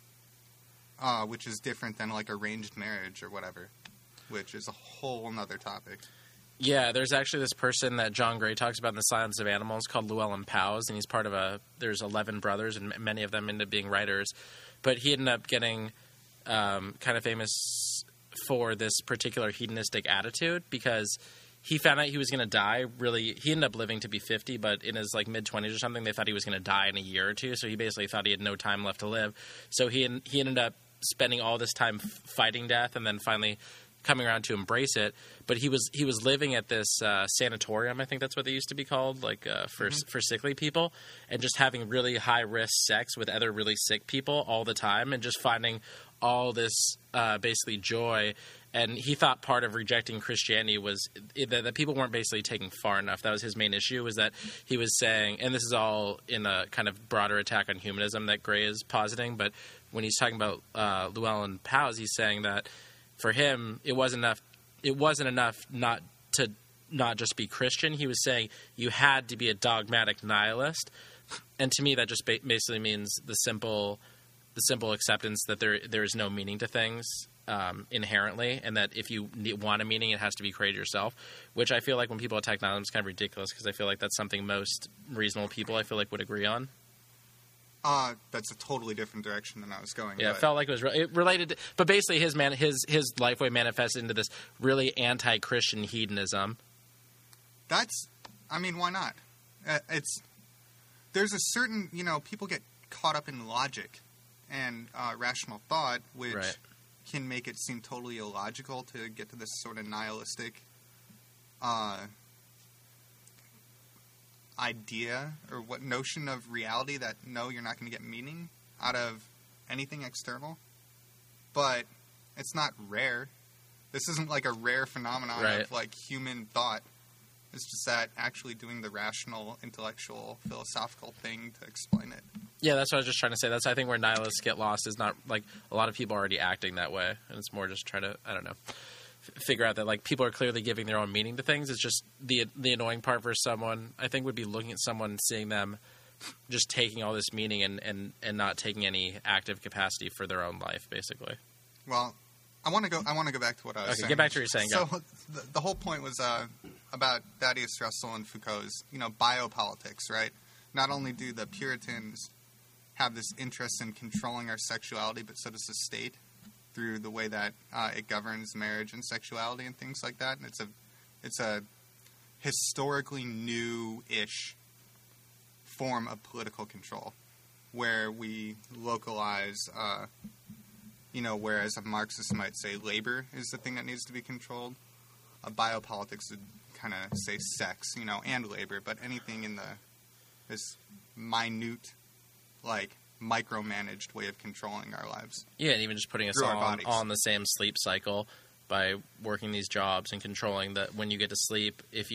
uh, which is different than like arranged marriage or whatever, which is a whole nother topic. Yeah, there's actually this person that John Gray talks about in The Silence of Animals called Llewellyn Powys, and he's part of a, there's eleven brothers, and m- many of them end up being writers. But he ended up getting um, kind of famous for this particular hedonistic attitude because he found out he was going to die really, he ended up living to be fifty, but in his like mid-twenties or something, they thought he was going to die in a year or two, so he basically thought he had no time left to live. So he he ended up spending all this time f- fighting death and then finally coming around to embrace it. But he was he was living at this uh, sanatorium, I think that's what they used to be called, like uh, for Mm-hmm. for sickly people, and just having really high-risk sex with other really sick people all the time and just finding all this uh, basically joy. And he thought part of rejecting Christianity was that, that people weren't basically taking far enough. That was his main issue, was that he was saying, and this is all in a kind of broader attack on humanism that Gray is positing, but when he's talking about uh, Llewellyn Powys, he's saying that for him, it wasn't enough. It wasn't enough not to not just be Christian. He was saying you had to be a dogmatic nihilist, and to me, that just ba- basically means the simple, the simple acceptance that there there is no meaning to things. Um, inherently, and that if you need, want a meaning, it has to be created yourself, which I feel like when people attack nihilism is kind of ridiculous because I feel like that's something most reasonable people I feel like would agree on. Uh, that's a totally different direction than I was going. Yeah, but it felt like it was re- it related to, but basically his man his his lifeway manifested into this really anti-Christian hedonism. That's, I mean, why not? Uh, it's there's a certain, you know, people get caught up in logic and uh, rational thought, which Right. can make it seem totally illogical to get to this sort of nihilistic uh, idea or what notion of reality that no, you're not going to get meaning out of anything external. But it's not rare. This isn't like a rare phenomenon Right. of like human thought. It's just that actually doing the rational, intellectual, philosophical thing to explain it. Yeah, that's what I was just trying to say. That's I think where nihilists get lost is not like a lot of people are already acting that way, and it's more just trying to I don't know f- figure out that like people are clearly giving their own meaning to things. It's just the the annoying part for someone I think would be looking at someone seeing them just taking all this meaning and and, and not taking any active capacity for their own life, basically. Well, I want to go. I want to go back to what I was Okay, saying. get back to what you're saying, So go. the, the whole point was uh, about Thaddeus Russell and Foucault's, you know, biopolitics, right? Not only do the Puritans have this interest in controlling our sexuality, but so does the state through the way that uh, it governs marriage and sexuality and things like that. And it's a, it's a historically new-ish form of political control, where we localize. Uh, You know, whereas a Marxist might say labor is the thing that needs to be controlled, a biopolitics would kind of say sex, you know, and labor, but anything in the this minute, like micromanaged way of controlling our lives. Yeah, and even just putting us Through our all on, bodies. all on the same sleep cycle by working these jobs and controlling that when you get to sleep, if you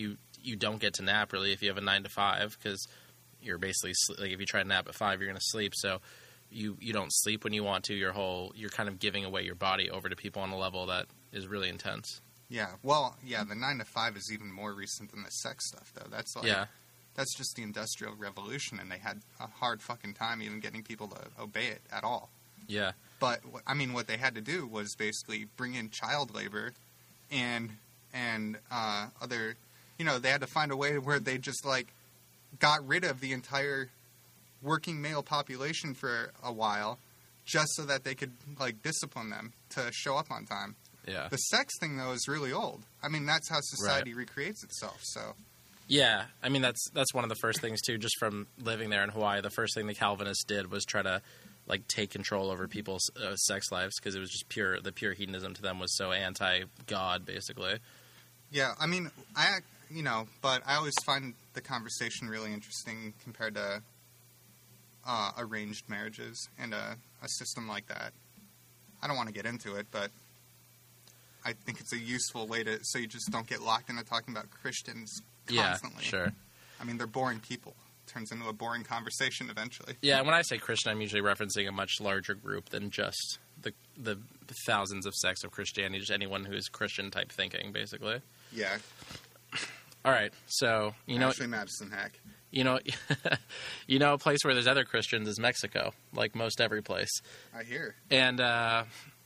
you don't get to nap really if you have a nine to five because you're basically like if you try to nap at five, you're going to sleep. So you you don't sleep when you want to. Your whole you're kind of giving away your body over to people on a level that is really intense. Yeah, well, yeah, the nine to five is even more recent than the sex stuff, though. That's like, yeah. That's just the Industrial Revolution, and they had a hard fucking time even getting people to obey it at all. Yeah. But, I mean, what they had to do was basically bring in child labor and, and uh, other, you know, they had to find a way where they just, like, got rid of the entire working male population for a while just so that they could, like, discipline them to show up on time. Yeah. The sex thing, though, is really old. I mean, that's how society Right. recreates itself, so... Yeah, I mean that's that's one of the first things too. Just from living there in Hawaii, the first thing the Calvinists did was try to like take control over people's uh, sex lives because it was just pure. The pure hedonism to them was so anti-God, basically. Yeah, I mean, I you know, but I always find the conversation really interesting compared to uh, arranged marriages and a, a system like that. I don't want to get into it, but I think it's a useful way to so you just don't get locked into talking about Christians. Constantly. Yeah, sure. I mean, they're boring people. Turns into a boring conversation eventually. Yeah, when I say Christian, I'm usually referencing a much larger group than just the the thousands of sects of Christianity, just anyone who is Christian type thinking, basically. Yeah. All right, so you know, Ashley Madison Hack. You know, you know, a place where there's other Christians is Mexico, like most every place. I hear. And uh,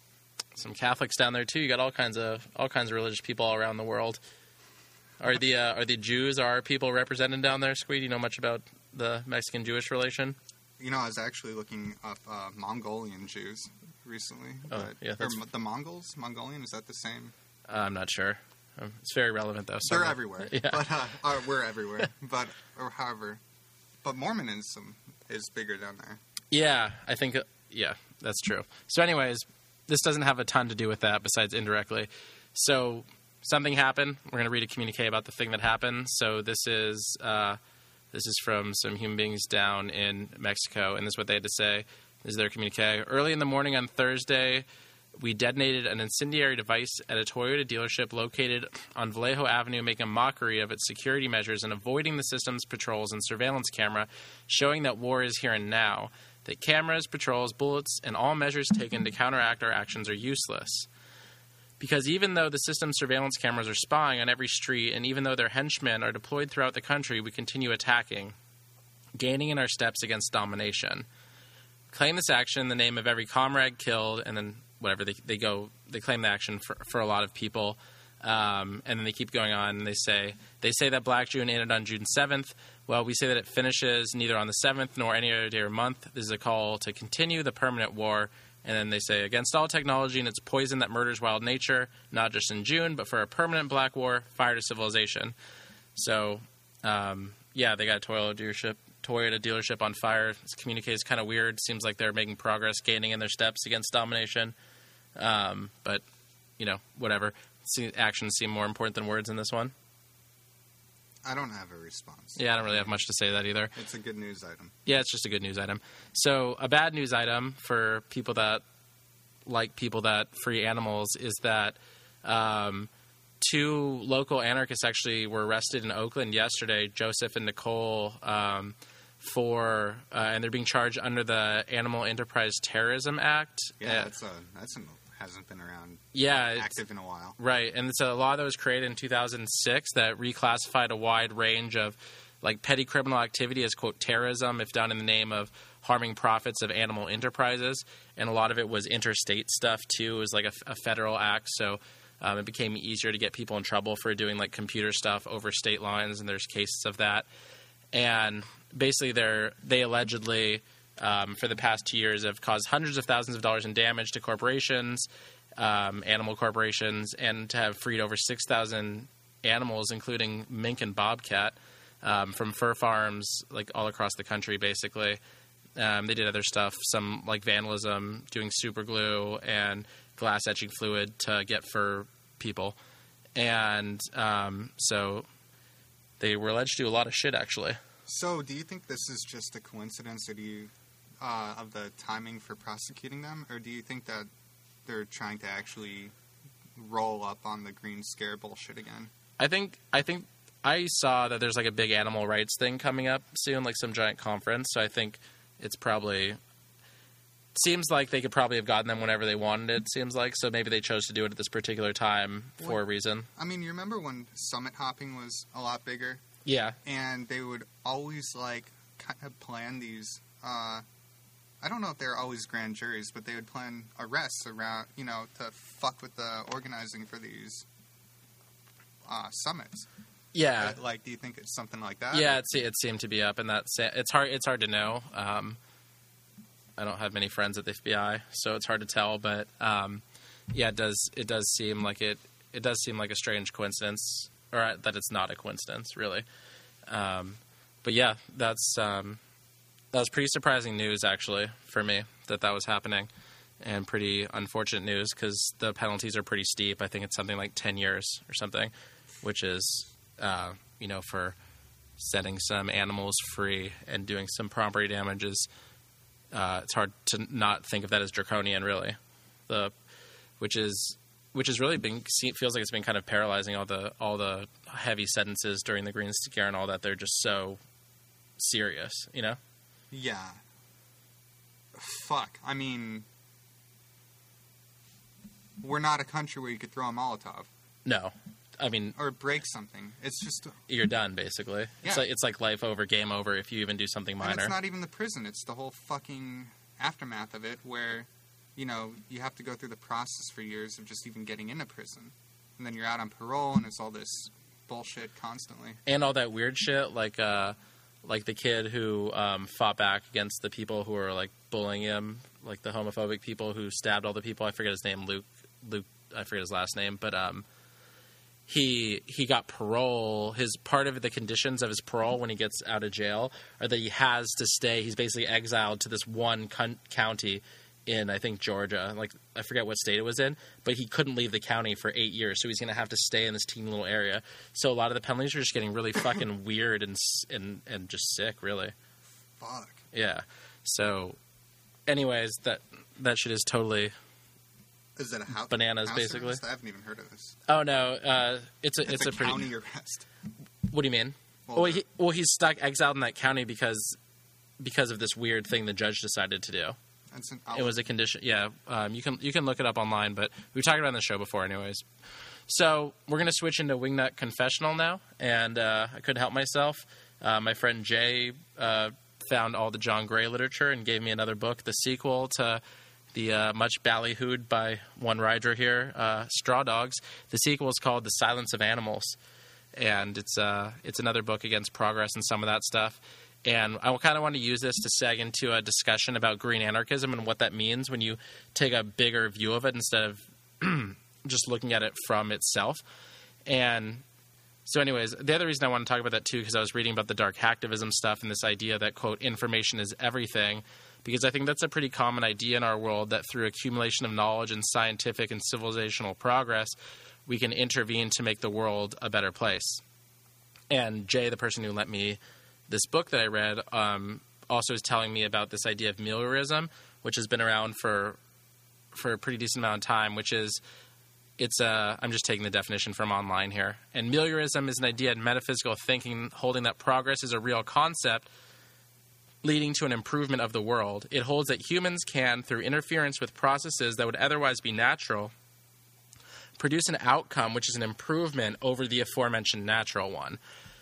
some Catholics down there too. You got all kinds of all kinds of religious people all around the world. Are the uh, are the Jews are people represented down there, Squee? Do you know much about the Mexican-Jewish relation? You know, I was actually looking up uh, Mongolian Jews recently. Oh, but, yeah, that's... Or the Mongols? Mongolian? Is that the same? Uh, I'm not sure. Um, it's very relevant, though. They're everywhere. Yeah. But, uh, uh, we're everywhere. but, or however. But Mormonism is bigger down there. Yeah, I think, uh, yeah, that's true. So anyways, this doesn't have a ton to do with that besides indirectly. So... Something happened. We're going to read a communique about the thing that happened. So this is uh, this is from some human beings down in Mexico, and this is what they had to say. This is their communique. Early in the morning on Thursday, we detonated an incendiary device at a Toyota dealership located on Vallejo Avenue, making a mockery of its security measures and avoiding the system's patrols and surveillance camera, showing that war is here and now, that cameras, patrols, bullets, and all measures taken to counteract our actions are useless. Because even though the system's surveillance cameras are spying on every street, and even though their henchmen are deployed throughout the country, we continue attacking, gaining in our steps against domination. Claim this action in the name of every comrade killed, and then whatever, they, they go, they claim the action for, for a lot of people, um, and then they keep going on, and they say, they say that Black June ended on June seventh. Well, we say that it finishes neither on the seventh nor any other day or month. This is a call to continue the permanent war. And then they say, against all technology and its poison that murders wild nature, not just in June, but for a permanent black war, fire to civilization. So, um, yeah, they got a Toyota dealership, Toyota dealership on fire. This communique is kind of weird. Seems like they're making progress, gaining in their steps against domination. Um, but, you know, whatever. See, actions seem more important than words in this one. I don't have a response. Yeah, I don't really have much to say to that either. It's a good news item. Yeah, it's just a good news item. So a bad news item for people that like people that free animals is that um, two local anarchists actually were arrested in Oakland yesterday, Joseph and Nicole, um, for uh, and they're being charged under the Animal Enterprise Terrorism Act. Yeah, uh, that's a that's an hasn't been around yeah, active in a while. Right, and it's a law that was created in two thousand six that reclassified a wide range of like petty criminal activity as, quote, terrorism if done in the name of harming profits of animal enterprises, and a lot of it was interstate stuff too. It was like a, a federal act, so um, it became easier to get people in trouble for doing like computer stuff over state lines, and there's cases of that. And basically they're they allegedly Um, for the past two years have caused hundreds of thousands of dollars in damage to corporations, um, animal corporations, and to have freed over six thousand animals, including mink and bobcat, um, from fur farms like all across the country, basically. Um, they did other stuff, some like vandalism, doing super glue and glass etching fluid to get fur people. And um, so they were alleged to do a lot of shit, actually. So do you think this is just a coincidence, or do you... Uh, of the timing for prosecuting them, or do you think that they're trying to actually roll up on the Green Scare bullshit again? I think I think I saw that there's like a big animal rights thing coming up soon, like some giant conference. So I think it's probably seems like they could probably have gotten them whenever they wanted it. Seems like so maybe they chose to do it at this particular time for Well, a reason. I mean, you remember when summit hopping was a lot bigger, Yeah, and they would always like kind of plan these. Uh, I don't know if they're always grand juries, but they would plan arrests around, you know, to fuck with the organizing for these uh, summits. yeah, But, like, do you think it's something like that? yeah. It se- it seemed to be up, and that's it's hard. It's hard to know. Um, I don't have many friends at the F B I, so it's hard to tell. But um, yeah, it does. It does seem like it. It does seem like a strange coincidence, or that it's not a coincidence, really. Um, but yeah, that's um, that was pretty surprising news, actually, for me that that was happening, and pretty unfortunate news because the penalties are pretty steep. I think it's something like ten years or something, which is uh, you know for setting some animals free and doing some property damages. Uh, it's hard to not think of that as draconian, really. The, which is, which is really been feels like it's been kind of paralyzing all the all the heavy sentences during the Green Scare and all that. They're just so serious, you know. Yeah. Fuck. I mean, we're not a country where you could throw a Molotov No, I mean or break something. It's just, you're done basically. It's Yeah. like it's like life over, game over if you even do something and minor. it's not even the prison. It's the whole fucking aftermath of it, where, you know, you have to go through the process for years of just even getting into prison, and then you're out on parole, and it's all this bullshit constantly. And all that weird shit, like uh, like the kid who um, fought back against the people who were like bullying him, like the homophobic people who stabbed all the people. I forget his name, Luke. Luke, I forget his last name, but um, he he got parole. His part of the conditions of his parole when he gets out of jail are that he has to stay. He's basically exiled to this one con- county in, I think, Georgia. Like, I forget what state it was in, but he couldn't leave the county for eight years, so he's going to have to stay in this teeny little area. So a lot of the penalties are just getting really fucking weird and s- and and just sick, really. Fuck. Yeah. So, anyways, that that shit is totally. Is that a house? Bananas, house basically. arrest? I haven't even heard of this. Oh no, uh, it's a It's, it's, a, a pretty. county arrest. What do you mean? Well, Well, he, well, he's stuck exiled in that county because because of this weird thing the judge decided to do. That's an, It was a condition. Yeah, um, you can you can look it up online, but we talked about it on the show before, anyways. So we're gonna switch into Wingnut Confessional now, and uh, I couldn't help myself. Uh, my friend Jay uh, found all the John Gray literature and gave me another book, the sequel to the uh, much ballyhooed by one writer here, uh, Straw Dogs. The sequel is called The Silence of Animals, and it's uh, it's another book against progress and some of that stuff. And I kind of want to use this to seg into a discussion about green anarchism and what that means when you take a bigger view of it instead of just looking at it from itself. And so anyways, the other reason I want to talk about that too, because I was reading about the dark hacktivism stuff and this idea that, quote, information is everything, because I think that's a pretty common idea in our world that through accumulation of knowledge and scientific and civilizational progress, we can intervene to make the world a better place. And Jay, the person who lent me this book that I read, um, also is telling me about this idea of meliorism, which has been around for for a pretty decent amount of time, which is, it's a, I'm just taking the definition from online here. And meliorism is an idea in metaphysical thinking holding that progress is a real concept leading to an improvement of the world. It holds that humans can, through interference with processes that would otherwise be natural, produce an outcome which is an improvement over the aforementioned natural one.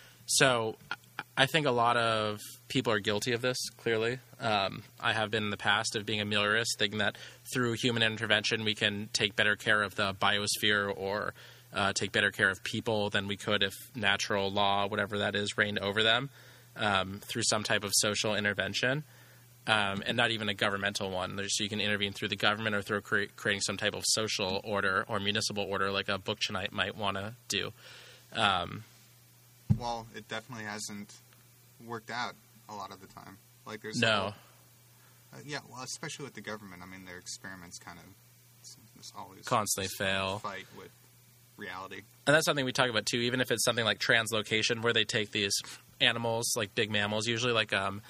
So I think a lot of people are guilty of this, clearly. Um, I have been in the past of being a meliorist, thinking that through human intervention we can take better care of the biosphere or uh, take better care of people than we could if natural law, whatever that is, reigned over them um, through some type of social intervention. Um, and not even a governmental one. There's, so you can intervene through the government or through cre- creating some type of social order or municipal order like a Bookchanite might want to do. Um, Well, it definitely hasn't worked out a lot of the time. Like there's no. a whole, uh, yeah, well, especially with the government. I mean, their experiments kind of it's always Constantly fail. Fight with reality. And that's something we talk about too, even if it's something like translocation where they take these animals, like big mammals usually, like um,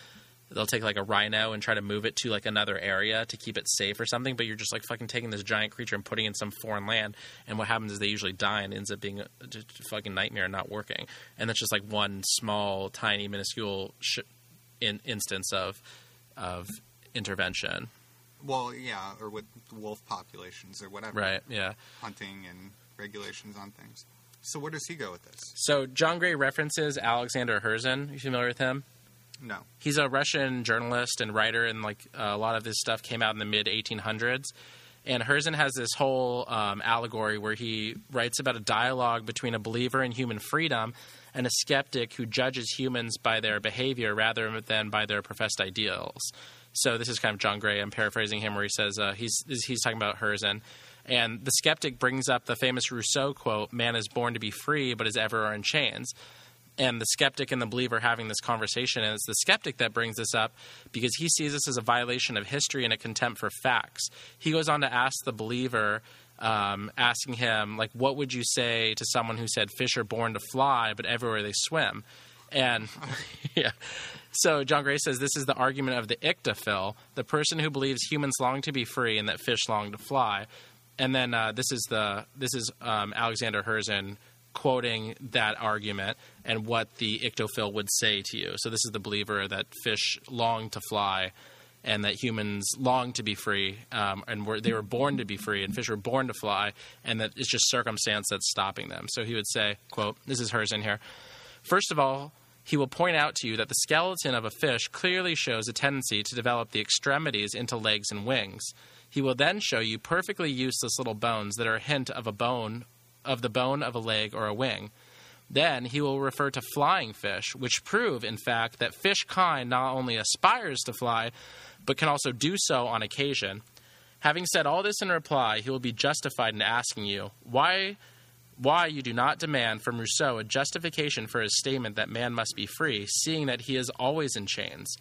they'll take like a rhino and try to move it to like another area to keep it safe or something, but you're just like fucking taking this giant creature and putting it in some foreign land, and what happens is they usually die and it ends up being a, just a fucking nightmare and not working. And that's just like one small, tiny, minuscule sh- in, instance of of intervention. Well, yeah, or with wolf populations or whatever. Right, yeah. Hunting and regulations on things. So where does he go with this? So John Gray references Alexander Herzen. You familiar with him? No. He's a Russian journalist and writer, and like uh, a lot of his stuff came out in the mid eighteen hundreds. And Herzen has this whole um, allegory where he writes about a dialogue between a believer in human freedom and a skeptic who judges humans by their behavior rather than by their professed ideals. So this is kind of John Gray. I'm paraphrasing him, where he says uh, he's he's talking about Herzen. And the skeptic brings up the famous Rousseau quote, "Man is born to be free, but is ever in chains." And the skeptic and the believer having this conversation, and it's the skeptic that brings this up because he sees this as a violation of history and a contempt for facts. He goes on to ask the believer, um, asking him, like, what would you say to someone who said fish are born to fly, but everywhere they swim? And yeah, so John Gray says this is the argument of the ichthyophil, the person who believes humans long to be free and that fish long to fly. And then uh, this is the this is um, Alexander Herzen quoting that argument and what the ichthyophil would say to you. So this is the believer that fish long to fly and that humans long to be free, um, and were, they were born to be free, and fish were born to fly, and that it's just circumstance that's stopping them. So he would say, quote, this is Herzen here, "First of all, he will point out to you that the skeleton of a fish clearly shows a tendency to develop the extremities into legs and wings. He will then show you perfectly useless little bones that are a hint of a bone of the bone of a leg or a wing. Then he will refer to flying fish, which prove, in fact, that fish kind not only aspires to fly, but can also do so on occasion. Having said all this in reply, he will be justified in asking you why why you do not demand from Rousseau a justification for his statement that man must be free, seeing that he is always in chains.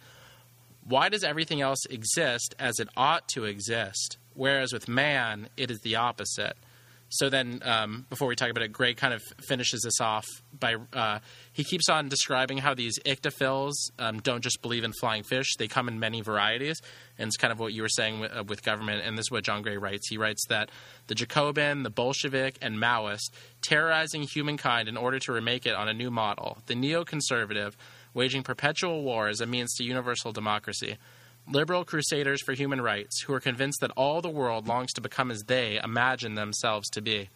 Why does everything else exist as it ought to exist, whereas with man it is the opposite?" So then, um, before we talk about it, Gray kind of finishes this off by uh, he keeps on describing how these ichthyophils um, don't just believe in flying fish; they come in many varieties, and it's kind of what you were saying with, uh, with government. And this is what John Gray writes. He writes that the Jacobin, the Bolshevik, and Maoist terrorizing humankind in order to remake it on a new model; the neoconservative waging perpetual war as a means to universal democracy; liberal crusaders for human rights, who are convinced that all the world longs to become as they imagine themselves to be.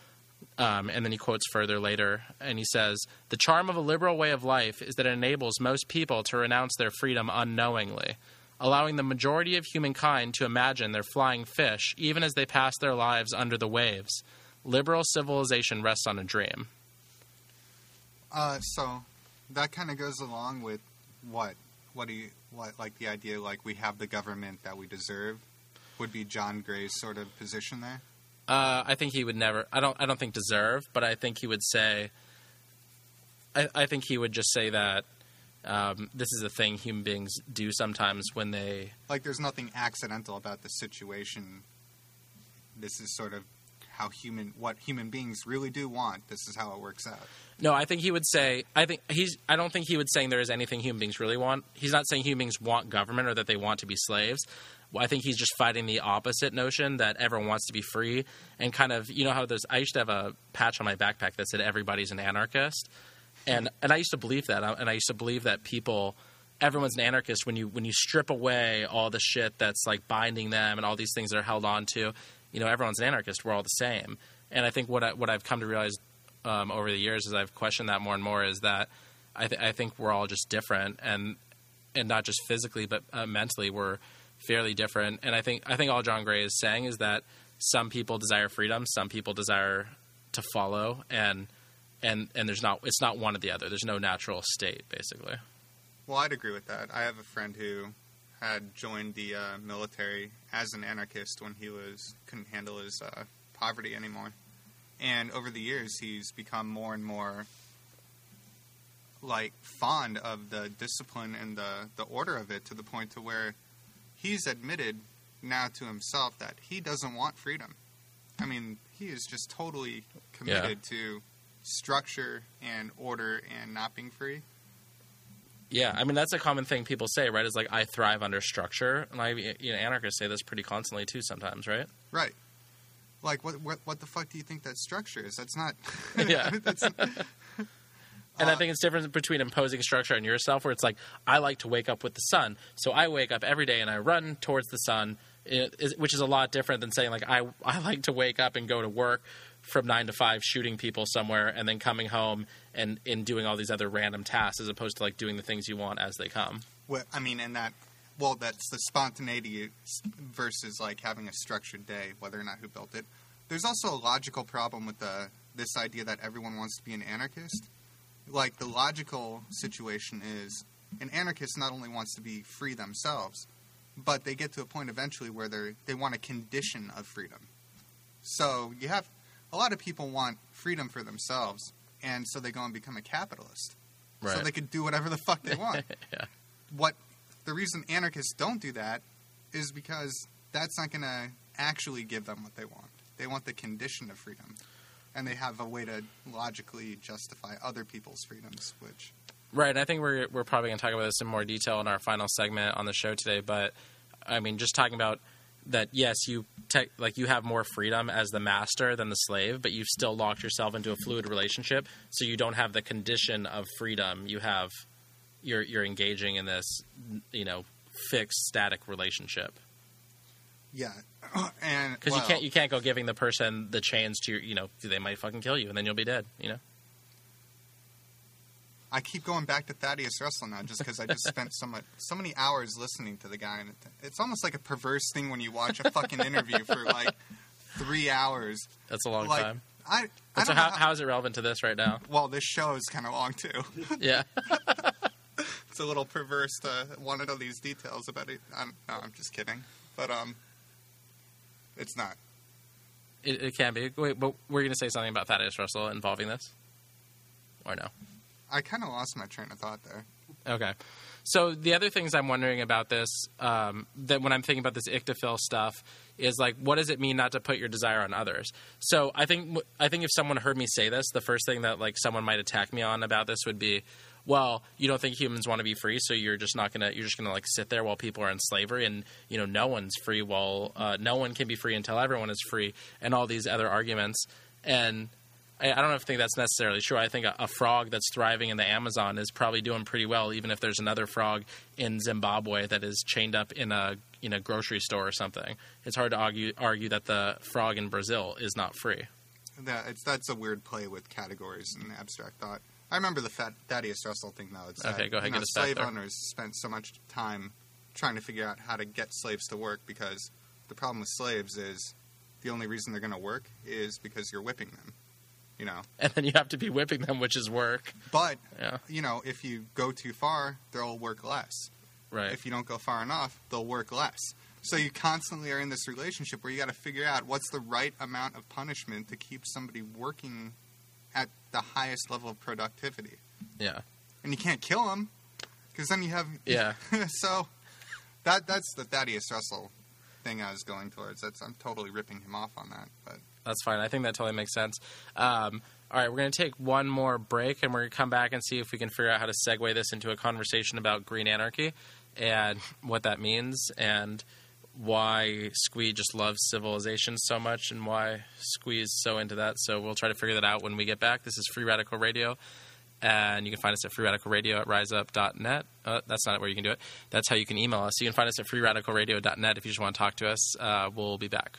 Um, and then he quotes further later, and he says, "The charm of a liberal way of life is that it enables most people to renounce their freedom unknowingly, allowing the majority of humankind to imagine they're flying fish, even as they pass their lives under the waves. Liberal civilization rests on a dream." Uh, so that kind of goes along with what? What do you, what, like the idea, like we have the government that we deserve, would be John Gray's sort of position there? Uh, I think he would never, I don't, I don't think deserve, but I think he would say, I, I think he would just say that um, this is a thing human beings do sometimes when they... Like there's nothing accidental about the situation. This is sort of how human, what human beings really do want. This is how it works out. No, I think he would say, I think he's, I don't think he would say there is anything human beings really want. He's not saying human beings want government or that they want to be slaves. I think he's just fighting the opposite notion that everyone wants to be free and kind of, you know how there's, I used to have a patch on my backpack that said everybody's an anarchist. And, and I used to believe that. And I used to believe that people, everyone's an anarchist when you, when you strip away all the shit that's like binding them and all these things they're held on to, you know, everyone's an anarchist. We're all the same. And I think what I, what I've come to realize Um, over the years, as I've questioned that more and more, is that I, th- I think we're all just different, and and not just physically, but uh, mentally, we're fairly different. And I think I think all John Gray is saying is that some people desire freedom, some people desire to follow, and and and there's not it's not one or the other. There's no natural state, basically. Well, I'd agree with that. I have a friend who had joined the uh, military as an anarchist when he was couldn't handle his uh, poverty anymore. And over the years, he's become more and more, like, fond of the discipline and the, the order of it, to the point to where he's admitted now to himself that he doesn't want freedom. I mean, he is just totally committed yeah. to structure and order and not being free. Yeah, I mean, that's a common thing people say, right? Is like, I thrive under structure. And I, you know, anarchists say this pretty constantly, too, sometimes, right? Right. Like, what what what the fuck do you think that structure is? That's not... Yeah. that's, and uh, I think it's different between imposing structure on yourself, where it's like, I like to wake up with the sun. So I wake up every day and I run towards the sun, it, is, which is a lot different than saying, like, I, I like to wake up and go to work from nine to five shooting people somewhere and then coming home and, and doing all these other random tasks as opposed to, like, doing the things you want as they come. well, I mean, and that... Well, that's the spontaneity versus, like, having a structured day, whether or not who built it. There's also a logical problem with the this idea that everyone wants to be an anarchist. Like, the logical situation is an anarchist not only wants to be free themselves, but they get to a point eventually where they they want a condition of freedom. So you have a lot of people want freedom for themselves, and so they go and become a capitalist. Right. So they can do whatever the fuck they want. Yeah. What the reason anarchists don't do that is because that's not going to actually give them what they want. They want the condition of freedom, and they have a way to logically justify other people's freedoms, which... Right, and I think we're we're probably going to talk about this in more detail in our final segment on the show today, but, I mean, just talking about that, yes, you te- like you have more freedom as the master than the slave, but you've still locked yourself into a fluid relationship, so you don't have the condition of freedom. You have... You're you're engaging in this, you know, fixed, static relationship. Yeah, and because well, you can't you can't go giving the person the chains to your, you know, they might fucking kill you and then you'll be dead. You know. I keep going back to Thaddeus Russell now, just because I just spent so much so many hours listening to the guy, and it, it's almost like a perverse thing when you watch a fucking interview for like three hours. That's a long like, time. I, I so don't how, know how, how is it relevant to this right now? Well, this show is kind of long too. Yeah. It's a little perverse to want to know these details about it. I'm, no, I'm just kidding. But, um, it's not. It, it can be. Wait, but were you going to say something about Thaddeus Russell involving this? Or no? I kind of lost my train of thought there. Okay. So the other things I'm wondering about this, um, that when I'm thinking about this ichthyophil stuff, is like, what does it mean not to put your desire on others? So I think I think if someone heard me say this, the first thing that like someone might attack me on about this would be, well, you don't think humans want to be free, so you're just not gonna you're just gonna like sit there while people are in slavery, and you know no one's free while uh, no one can be free until everyone is free, and all these other arguments. And I, I don't know if I think that's necessarily true. I think a, a frog that's thriving in the Amazon is probably doing pretty well, even if there's another frog in Zimbabwe that is chained up in a in a grocery store or something. It's hard to argue argue that the frog in Brazil is not free. That, it's, that's a weird play with categories and abstract thought. I remember the Fat, Thaddeus Russell thing, though. It's okay, that, go ahead. You know, get us back slave there. owners spent so much time trying to figure out how to get slaves to work, because the problem with slaves is the only reason they're going to work is because you're whipping them. You know, and then you have to be whipping them, which is work. But yeah. you know, if you go too far, they'll work less. Right. If you don't go far enough, they'll work less. So you constantly are in this relationship where you got to figure out what's the right amount of punishment to keep somebody working at the highest level of productivity. Yeah. And you can't kill them, because then you have... Yeah. So that that's the Thaddeus Russell thing I was going towards. That's I'm totally ripping him off on that. But that's fine. I think that totally makes sense. Um, all right, we're going to take one more break, and we're going to come back and see if we can figure out how to segue this into a conversation about green anarchy and what that means, and why Squee just loves civilization so much, and why Squee is so into that. So we'll try to figure that out when we get back. This is Free Radical Radio, and you can find us at free radical radio at rise up dot net. Uh, that's not where you can do it. That's how you can email us. You can find us at free radical radio dot net if you just want to talk to us. Uh, we'll be back.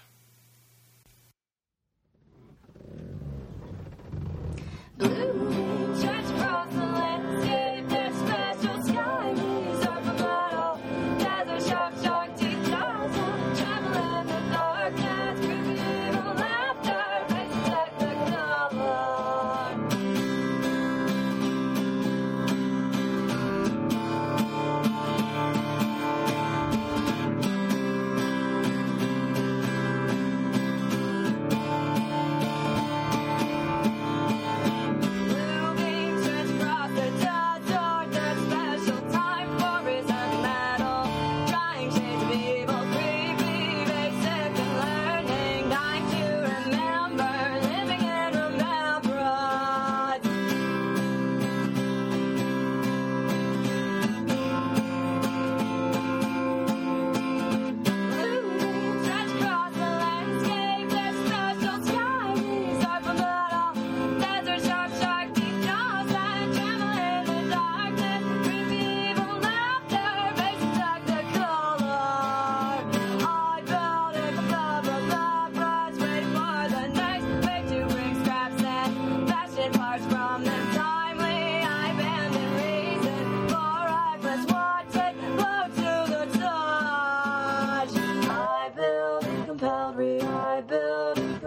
Blue stretch across the landscape, there's special sky breeze over metal. Desert shark, shark teeth, jaws on travel in the darkness. Creepy little laughter, faces like the color.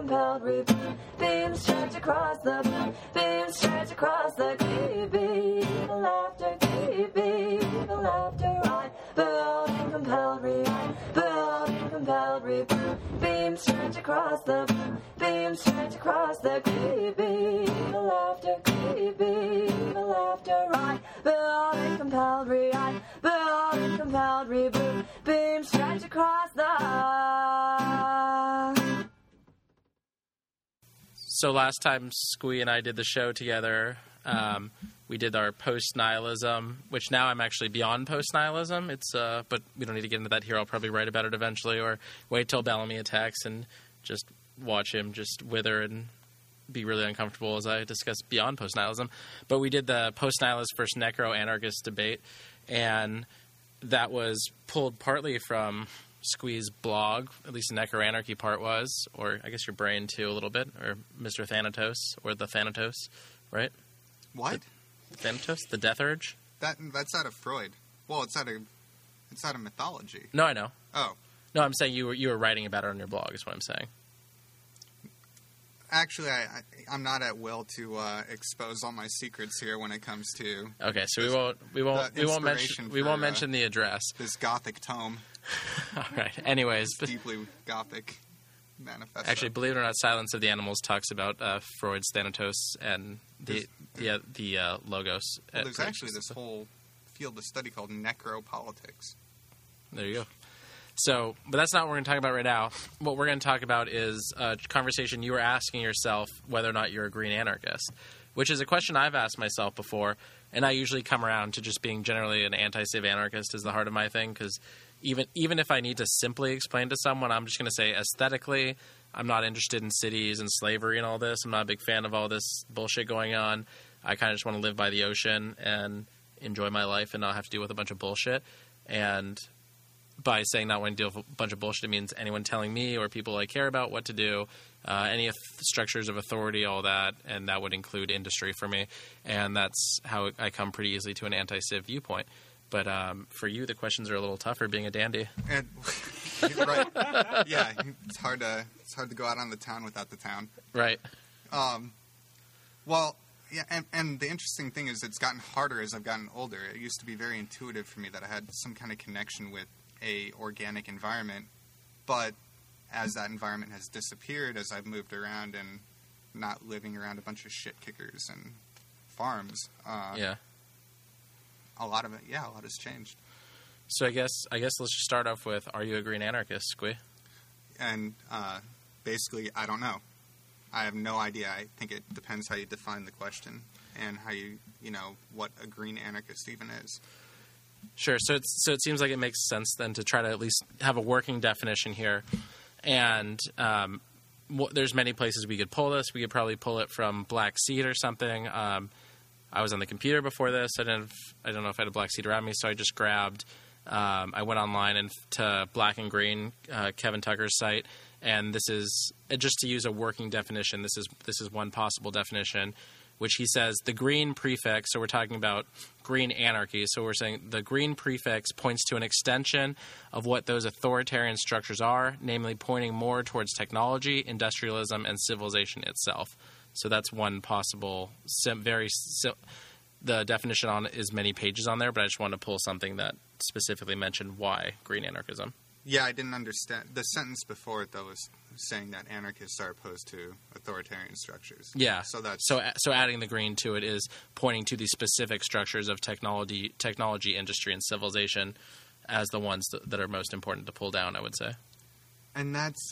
compelled reboot. Beams stretch across the beams stretch across the creepy laughter, creepy laughter. I build in compelled reboot, build in compelled reboot. Beams stretch across the beams stretch across the creepy laughter, creepy laughter. I build in compelled reboot, build in compelled reboot. Beams stretch across the. So last time Squee and I did the show together, um, we did our post-nihilism, which now I'm actually beyond post-nihilism. It's, uh, but we don't need to get into that here. I'll probably write about it eventually, or wait till Bellamy attacks and just watch him just wither and be really uncomfortable as I discuss beyond post-nihilism. But we did the post-nihilist versus necro-anarchist debate, and that was pulled partly from Squee's blog, at least the necro-anarchy part was, or I guess your brain too a little bit, or Mister Thanatos, or the Thanatos, right? What? The Thanatos? The death urge? That that's out of Freud. Well, it's out of it's out of mythology. No, I know. Oh, No, I'm saying you were you were writing about it on your blog, is what I'm saying. actually, I, I I'm not at will to uh, expose all my secrets here when it comes to Okay, so we won't we won't the we won't inspiration mention we for, won't uh, mention the address. this gothic tome, All right. Anyways, this deeply gothic manifesto. actually, believe it or not, Silence of the Animals talks about uh, Freud's Thanatos and the the uh, the uh, logos. Well, at there's Greek actually this whole field of study called necropolitics. There you go. So, but that's not what we're going to talk about right now. What we're going to talk about is a conversation you were asking yourself whether or not you're a green anarchist, which is a question I've asked myself before, and I usually come around to just being generally an anti-civ anarchist is the heart of my thing, because even even if I need to simply explain to someone, I'm just going to say aesthetically, I'm not interested in cities and slavery and all this. I'm not a big fan of all this bullshit going on. I kind of just want to live by the ocean and enjoy my life and not have to deal with a bunch of bullshit. And by saying not wanting to deal with a bunch of bullshit, it means anyone telling me or people I care about what to do, uh, any of the structures of authority, all that, and that would include industry for me. And that's how I come pretty easily to an anti-civ viewpoint. But um, for you, the questions are a little tougher being a dandy. And right, yeah, it's hard to it's hard to go out on the town without the town. Right. Um, well, yeah, and, and the interesting thing is it's gotten harder as I've gotten older. It used to be very intuitive for me that I had some kind of connection with a organic environment, but as that environment has disappeared, as I've moved around and not living around a bunch of shit kickers and farms, uh, Yeah. a lot of it, yeah, a lot has changed. So I guess I guess let's just start off with, are you a green anarchist, Squee? And uh, basically, I don't know. I have no idea. I think it depends how you define the question and how you, you know, what a green anarchist even is. Sure. So it's, so it seems like it makes sense then to try to at least have a working definition here. And um, w- there's many places we could pull this. We could probably pull it from Black Seed or something. Um, I was on the computer before this. I didn't. I don't know if I had a Black Seed around me, so I just grabbed. Um, I went online and to Black and Green, uh, Kevin Tucker's site, and this is just to use a working definition. This is this is one possible definition, which he says the green prefix, so we're talking about green anarchy, so we're saying the green prefix points to an extension of what those authoritarian structures are, namely pointing more towards technology, industrialism, and civilization itself. So that's one possible, sim- very sim- the definition on is many pages on there, but I just wanted to pull something that specifically mentioned why green anarchism. Yeah, I didn't understand. The sentence before it, though, was saying that anarchists are opposed to authoritarian structures. Yeah. So that's so so adding the green to it is pointing to the specific structures of technology, technology, industry, and civilization as the ones that, that are most important to pull down, I would say. And that's,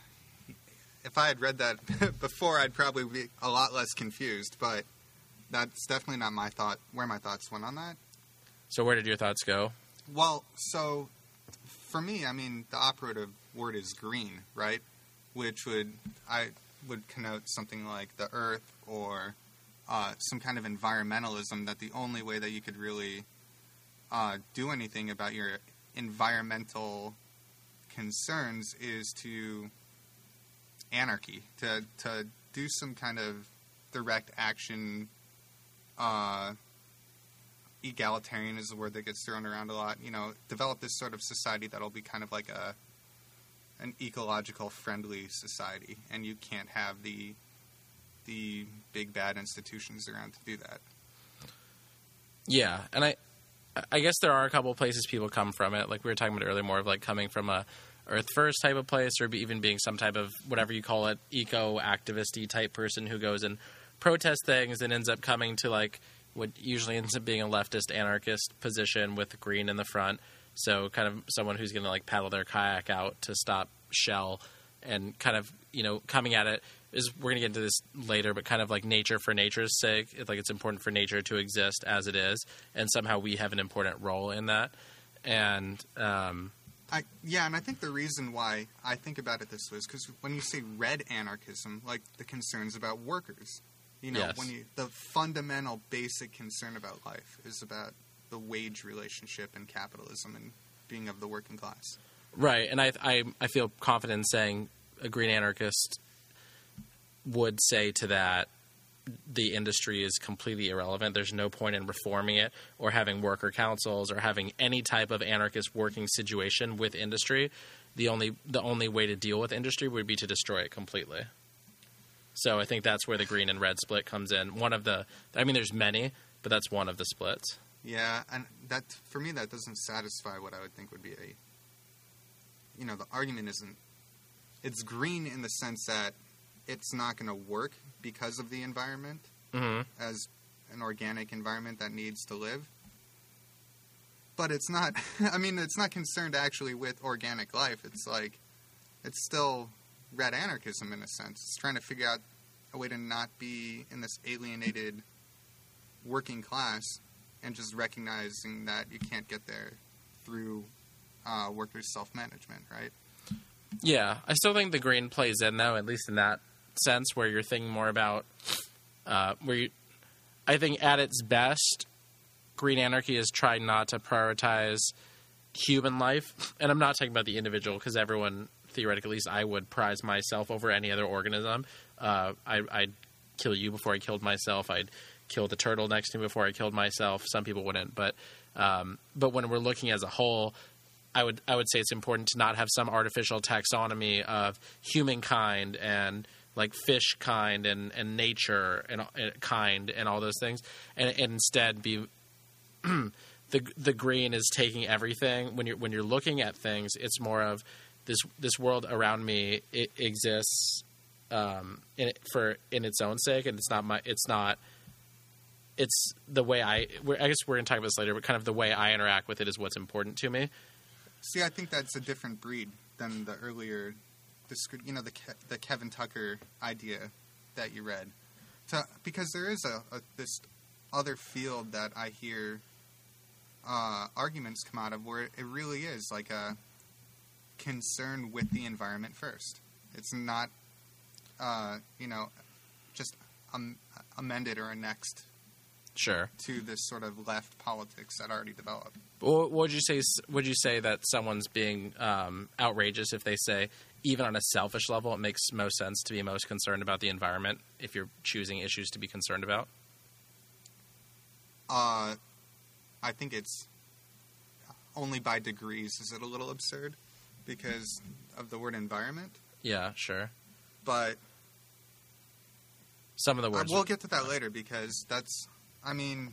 if I had read that before, I'd probably be a lot less confused. But that's definitely not my thought. Where my thoughts went on that. So where did your thoughts go? Well, so for me, I mean, the operative word is green, right? Which would I would connote something like the earth or uh, some kind of environmentalism. That the only way that you could really uh, do anything about your environmental concerns is to anarchy, to to do some kind of direct action. Uh, egalitarian is the word that gets thrown around a lot. You know, develop this sort of society that'll be kind of like a an ecological friendly society, and you can't have the the big bad institutions around to do that. Yeah, and I I guess there are a couple places people come from it. Like we were talking about earlier, more of like coming from a Earth First type of place, or be, even being some type of, whatever you call it, eco-activist-y type person who goes and protests things and ends up coming to like what usually ends up being a leftist anarchist position with green in the front. So kind of someone who's going to like paddle their kayak out to stop Shell, and kind of, you know, coming at it is, we're going to get into this later, but kind of like nature for nature's sake. It's like it's important for nature to exist as it is, and somehow we have an important role in that. And um, I, yeah, and I think the reason why I think about it this way is because when you say red anarchism, like the concerns about workers, you know, Yes. when you the fundamental basic concern about life is about the wage relationship and capitalism and being of the working class. right, and I, I I feel confident in saying a green anarchist would say to that, the industry is completely irrelevant. There's no point in reforming it or having worker councils or having any type of anarchist working situation with industry. The only the only way to deal with industry would be to destroy it completely. So I think that's where the green and red split comes in. One of the, I mean, there's many, but that's one of the splits. Yeah, and that for me that doesn't satisfy what I would think would be a. You know, the argument isn't. It's green in the sense that it's not going to work because of the environment Mm-hmm. as an organic environment that needs to live. But it's not. I mean, it's not concerned actually with organic life. It's like, it's still red anarchism in a sense. It's trying to figure out a way to not be in this alienated working class, and just recognizing that you can't get there through uh, workers' self-management, right? Yeah, I still think the green plays in, though, at least in that sense, where you're thinking more about uh, where you. I think at its best, green anarchy is trying not to prioritize human life, and I'm not talking about the individual, because everyone, theoretically, at least I would prize myself over any other organism. Uh, I, I'd kill you before I killed myself. I'd kill the turtle next to me before I killed myself. Some people wouldn't, but um, but when we're looking as a whole, I would I would say it's important to not have some artificial taxonomy of humankind and like fish kind and, and nature and, and kind and all those things, and, and instead be the the green is taking everything. When you're when you're looking at things, it's more of this this world around me. It exists um, in it, for in its own sake, and it's not my it's not. It's the way I. We're, I guess we're going to talk about this later, but kind of the way I interact with it is what's important to me. See, I think that's a different breed than the earlier, descri- you know, the Ke- the Kevin Tucker idea that you read, to, because there is a, a this other field that I hear uh, arguments come out of where it really is like a concern with the environment first. It's not, uh, you know, just um, amended or annexed. Sure. To this sort of left politics that already developed. What would you say? Would you say that someone's being um, outrageous if they say, even on a selfish level, it makes most sense to be most concerned about the environment if you're choosing issues to be concerned about? Uh, I think it's only by degrees is it a little absurd because of the word environment. Yeah, sure. But some of the uh, words. we'll get to that later because that's. I mean,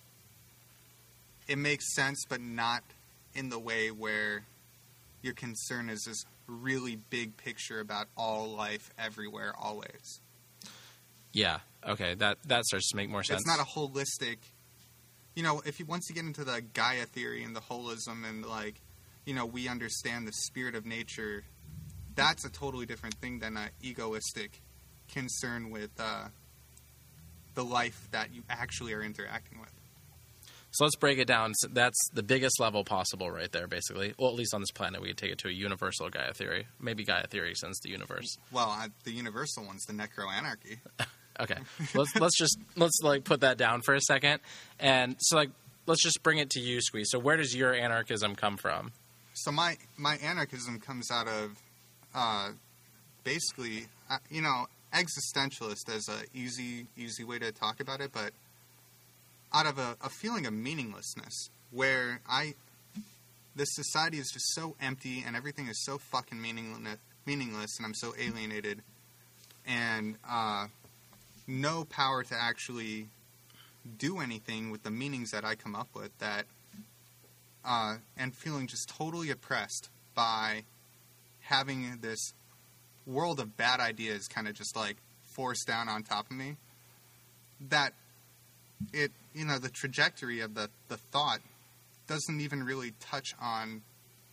it makes sense, but not in the way where your concern is this really big picture about all life, everywhere, always. Yeah. Okay. That that starts to make more sense. It's not a holistic. You know, if you once you get into the Gaia theory and the holism and like, you know, we understand the spirit of nature. That's a totally different thing than an egoistic concern with. Uh, the life that you actually are interacting with. So let's break it down. So that's the biggest level possible right there, basically. Well, at least on this planet, we could take it to a universal Gaia theory. Maybe Gaia theory since the universe. Well, I, the universal one's the necroanarchy. Okay. let's let's just let's like put that down for a second. And so like let's just bring it to you, Squeeze. So where does your anarchism come from? So my, my anarchism comes out of uh, basically, uh, you know, existentialist as a easy easy way to talk about it, but out of a, a feeling of meaninglessness where I this society is just so empty and everything is so fucking meaningless, meaningless and I'm so alienated and uh, no power to actually do anything with the meanings that I come up with that uh, and feeling just totally oppressed by having this world of bad ideas kind of just like forced down on top of me, that it, you know, the trajectory of the, the thought doesn't even really touch on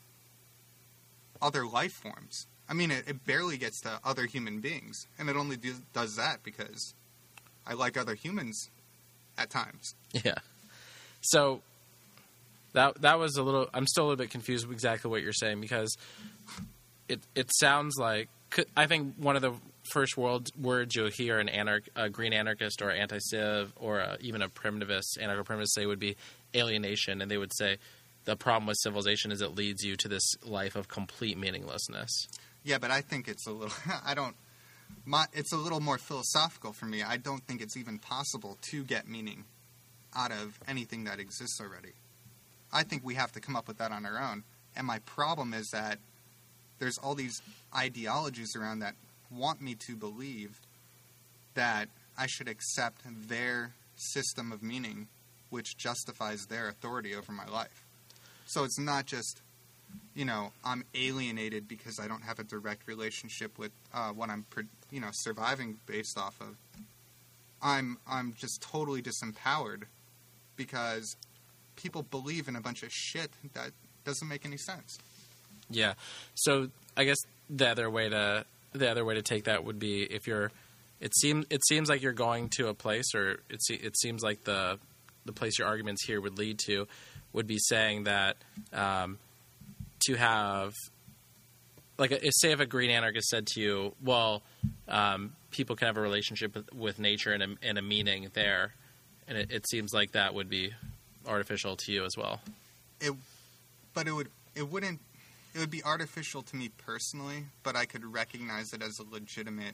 other life forms. I mean, it, it barely gets to other human beings, and it only do, does that because I like other humans at times. Yeah. So that that was a little. I'm still a little bit confused with exactly what you're saying because it it sounds like I think one of the first world words you'll hear an anarch, a green anarchist or anti-civ or a, even a primitivist, anarcho-primitivist say would be alienation, and they would say the problem with civilization is it leads you to this life of complete meaninglessness. Yeah, but I think it's a little. I don't. My, it's a little more philosophical for me. I don't think it's even possible to get meaning out of anything that exists already. I think we have to come up with that on our own. And my problem is that there's all these ideologies around that want me to believe that I should accept their system of meaning, which justifies their authority over my life. So it's not just, you know, I'm alienated because I don't have a direct relationship with uh, what I'm, you know, surviving based off of. I'm I'm just totally disempowered because people believe in a bunch of shit that doesn't make any sense. Yeah. So I guess the other way to the other way to take that would be if you're. It seems it seems like you're going to a place, or it it seems like the the place your arguments here would lead to would be saying that um, to have, like, if, say if a green anarchist said to you, well, um, people can have a relationship with, with nature and a, and a meaning there, and it, it seems like that would be artificial to you as well. It, but it would it wouldn't it would be artificial to me personally, but I could recognize it as a legitimate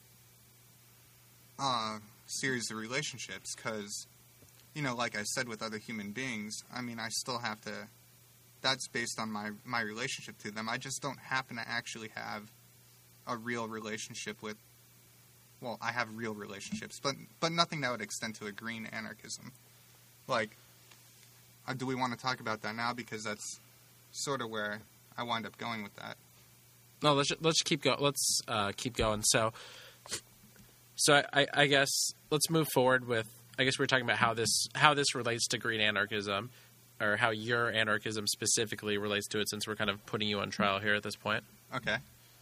uh, series of relationships because, you know, like I said with other human beings, I mean, I still have to, that's based on my, my relationship to them. I just don't happen to actually have a real relationship with, well, I have real relationships, but but nothing that would extend to a green anarchism. Like, uh, do we want to talk about that now? Because that's sort of where I wind up going with that. No, let's let's keep go. Let's uh, keep going. So, so I, I guess let's move forward with. I guess we're talking about how this how this relates to green anarchism, or how your anarchism specifically relates to it. Since we're kind of putting you on trial here at this point. Okay.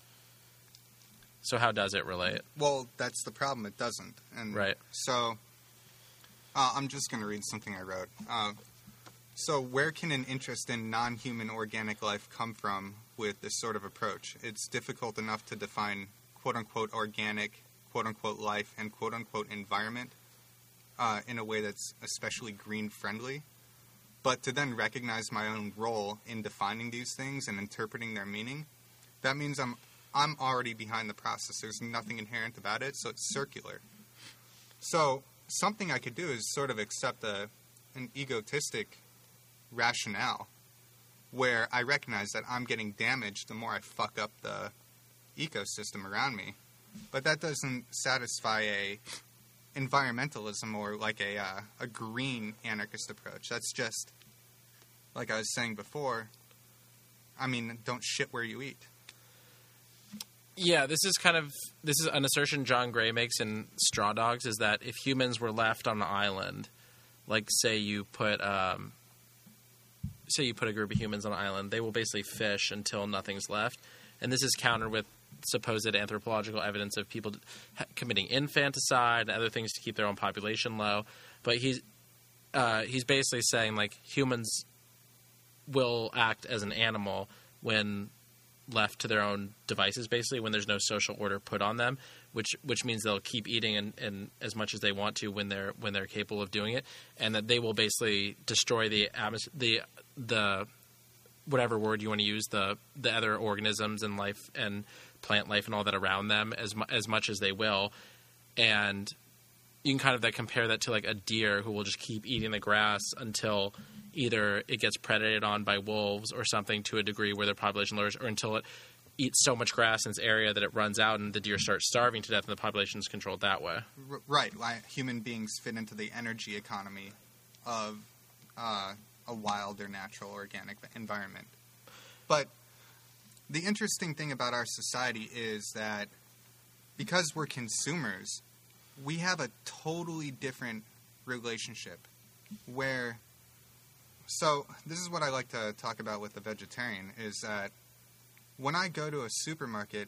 So how does it relate? Well, that's the problem. It doesn't. And right. So uh, I'm just going to read something I wrote. Uh, so where can an interest in non-human organic life come from with this sort of approach? It's difficult enough to define quote-unquote organic, quote-unquote life, and quote-unquote environment uh, in a way that's especially green-friendly. But to then recognize my own role in defining these things and interpreting their meaning, that means I'm I'm already behind the process. There's nothing inherent about it, so it's circular. So something I could do is sort of accept a, an egotistic rationale where I recognize that I'm getting damaged the more I fuck up the ecosystem around me. But that doesn't satisfy a environmentalism or like a uh, a green anarchist approach. That's just, like I was saying before, I mean, don't shit where you eat. Yeah, this is kind of this is an assertion John Gray makes in Straw Dogs, is that if humans were left on an island, like say you put um, say you put a group of humans on an island, they will basically fish until nothing's left, and this is countered with supposed anthropological evidence of people committing infanticide and other things to keep their own population low. But he's uh, he's basically saying like humans will act as an animal when left to their own devices, basically, when there's no social order put on them, which which means they'll keep eating and, and as much as they want to when they're when they're capable of doing it, and that they will basically destroy the atmos- the the whatever word you want to use, the the other organisms and life and plant life and all that around them as mu- as much as they will, and you can kind of that compare that to like a deer who will just keep eating the grass until either it gets predated on by wolves or something to a degree where their population lowers, or until it eats so much grass in its area that it runs out and the deer starts starving to death and the population is controlled that way. R- right. Like human beings fit into the energy economy of uh, a wild or natural organic environment. But the interesting thing about our society is that because we're consumers, we have a totally different relationship where... So this is what I like to talk about with the vegetarian, is that when I go to a supermarket,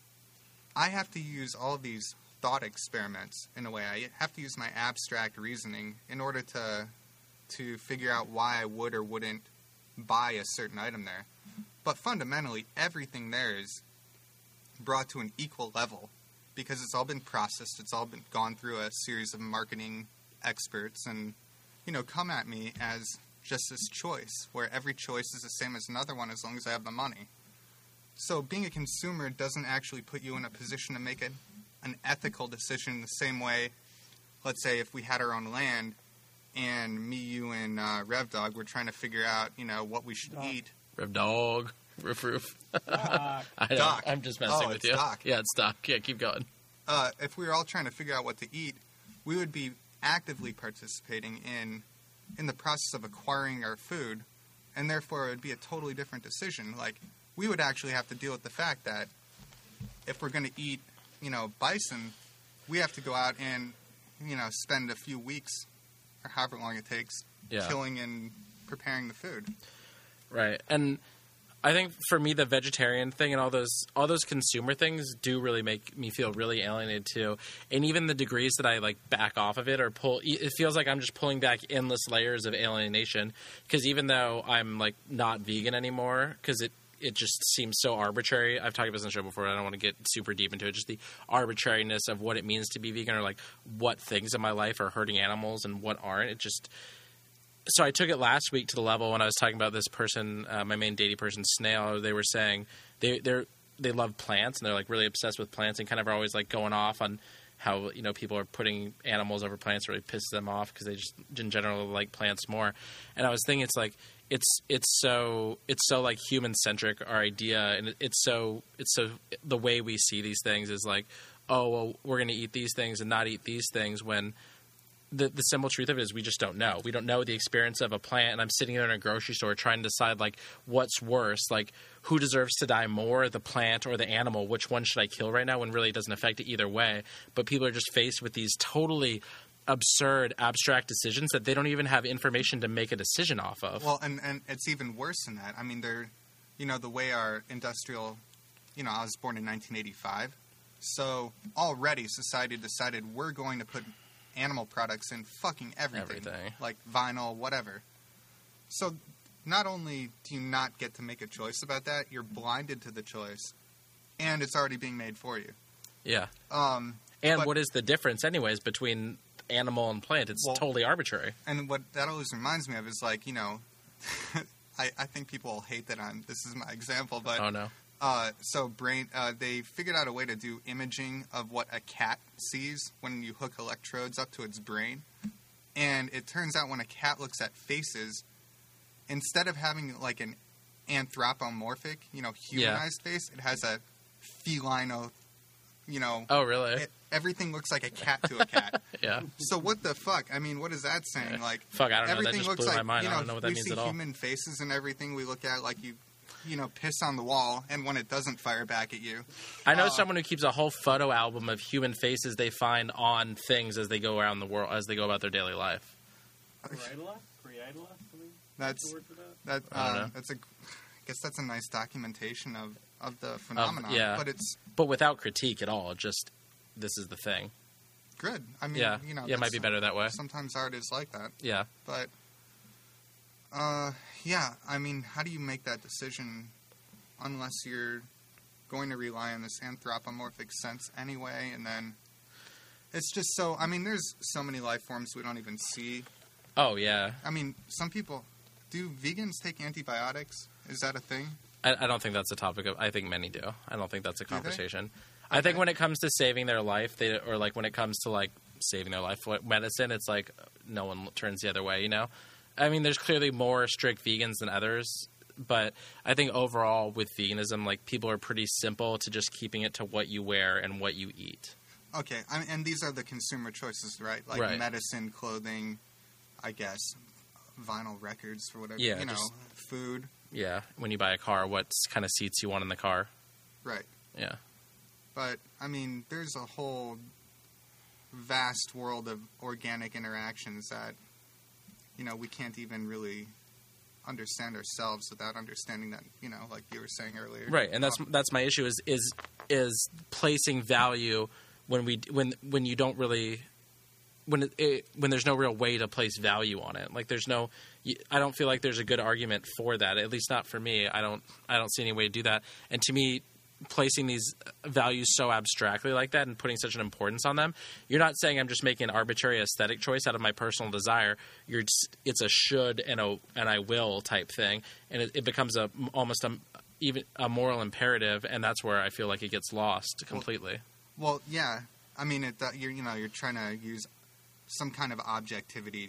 I have to use all these thought experiments in a way. I have to use my abstract reasoning in order to to figure out why I would or wouldn't buy a certain item there. But fundamentally, everything there is brought to an equal level because it's all been processed. It's all been gone through a series of marketing experts and, you know, come at me as just this choice where every choice is the same as another one as long as I have the money. So being a consumer doesn't actually put you in a position to make a, an ethical decision the same way, let's say, if we had our own land and me, you, and uh, Rev Dog were trying to figure out, you know, what we should Doc. eat. Rev Dog. Roof roof. Ah, I know. Doc. I'm just messing Oh, with it's you. Doc. Yeah, it's Doc. Yeah, keep going. Uh, if we were all trying to figure out what to eat, we would be actively participating in in the process of acquiring our food, and therefore it would be a totally different decision. Like, we would actually have to deal with the fact that if we're going to eat, you know, bison, we have to go out and, you know, spend a few weeks, or however long it takes, Yeah. killing and preparing the food. Right. And I think for me, the vegetarian thing and all those all those consumer things do really make me feel really alienated too. And even the degrees that I like back off of it or pull, it feels like I'm just pulling back endless layers of alienation. Because even though I'm like not vegan anymore, because it it just seems so arbitrary. I've talked about this on the show before. I don't want to get super deep into it. Just the arbitrariness of what it means to be vegan, or like what things in my life are hurting animals and what aren't. It just. So I took it last week to the level when I was talking about this person, uh, my main dating person, Snail. They were saying they they they love plants and they're like really obsessed with plants and kind of are always like going off on how, you know, people are putting animals over plants really pisses them off because they just in general like plants more. And I was thinking it's like it's it's so it's so like human centric, our idea, and it, it's so it's so the way we see these things is like, oh well, we're going to eat these things and not eat these things when. The, the simple truth of it is we just don't know. We don't know the experience of a plant, and I'm sitting there in a grocery store trying to decide, like, what's worse? Like, who deserves to die more, the plant or the animal? Which one should I kill right now? When really it doesn't affect it either way. But people are just faced with these totally absurd, abstract decisions that they don't even have information to make a decision off of. Well, and, and it's even worse than that. I mean, they're, you know, the way our industrial, you know, I was born in nineteen eighty-five. So already society decided we're going to put animal products in fucking everything, Everything. like vinyl, whatever. So not only do you not get to make a choice about that, you're blinded to the choice, and it's already being made for you. Yeah. Um, And but- what is the difference, anyways, between animal and plant? It's Well- totally arbitrary. And what that always reminds me of is like, you know, I, I think people will hate that I'm, this is my example, but Oh, no. Uh, so brain, uh, they figured out a way to do imaging of what a cat sees when you hook electrodes up to its brain. And it turns out when a cat looks at faces, instead of having like an anthropomorphic, you know, humanized face, it has a felino, you know, Oh, really? it, everything looks like a cat to a cat. Yeah. So what the fuck? I mean, what is that saying? Like, Fuck, I don't know. That everything just looks blew my like, mind. you I know, don't know what that we means see at all. human faces and everything. We look at like you, you know, piss on the wall, and when it doesn't fire back at you. I know Uh, someone who keeps a whole photo album of human faces they find on things as they go around the world, as they go about their daily life. Creidula? Creidula? Something? That's the word for that? that. I don't Uh, know. that's a. I guess that's a nice documentation of of the phenomenon. yeah. But it's But without critique at all, just this is the thing. good. I mean, Yeah, you know, yeah, it might be that's- better that way. Sometimes art is like that, Yeah. but. Uh, yeah. I mean, how do you make that decision unless you're going to rely on this anthropomorphic sense anyway? And then it's just so. I mean, there's so many life forms we don't even see. Oh, yeah. I mean, some people do. Vegans take antibiotics? Is that a thing? I, I don't think that's a topic of. I think many do. I don't think that's a they? conversation. I think Okay. when it comes to saving their life, they or like when it comes to like saving their life with medicine, it's like no one turns the other way, you know? I mean, there's clearly more strict vegans than others, but I think overall with veganism, like, people are pretty simple to just keeping it to what you wear and what you eat. Okay, I mean, and these are the consumer choices, right? Like Right. medicine, clothing, I guess, vinyl records for whatever, Yeah, you know, just- food. Yeah, when you buy a car, what kind of seats you want in the car. Right. Yeah. But, I mean, there's a whole vast world of organic interactions that, you know, we can't even really understand ourselves without understanding that, you know, like you were saying earlier. Right, and that's Um, that's my issue is is is placing value when we when when you don't really when it, it, when there's no real way to place value on it. Like there's no you- I don't feel like there's a good argument for that. At least not for me. I don't I don't see any way to do that. And to me, placing these values so abstractly like that and putting such an importance on them, you're not saying I'm just making an arbitrary aesthetic choice out of my personal desire. You're just, it's a should and a and I will type thing, and it, it becomes a almost a even a moral imperative, and that's where I feel like it gets lost completely. Well, yeah. I mean, it, uh, you're, you know, you're trying to use some kind of objectivity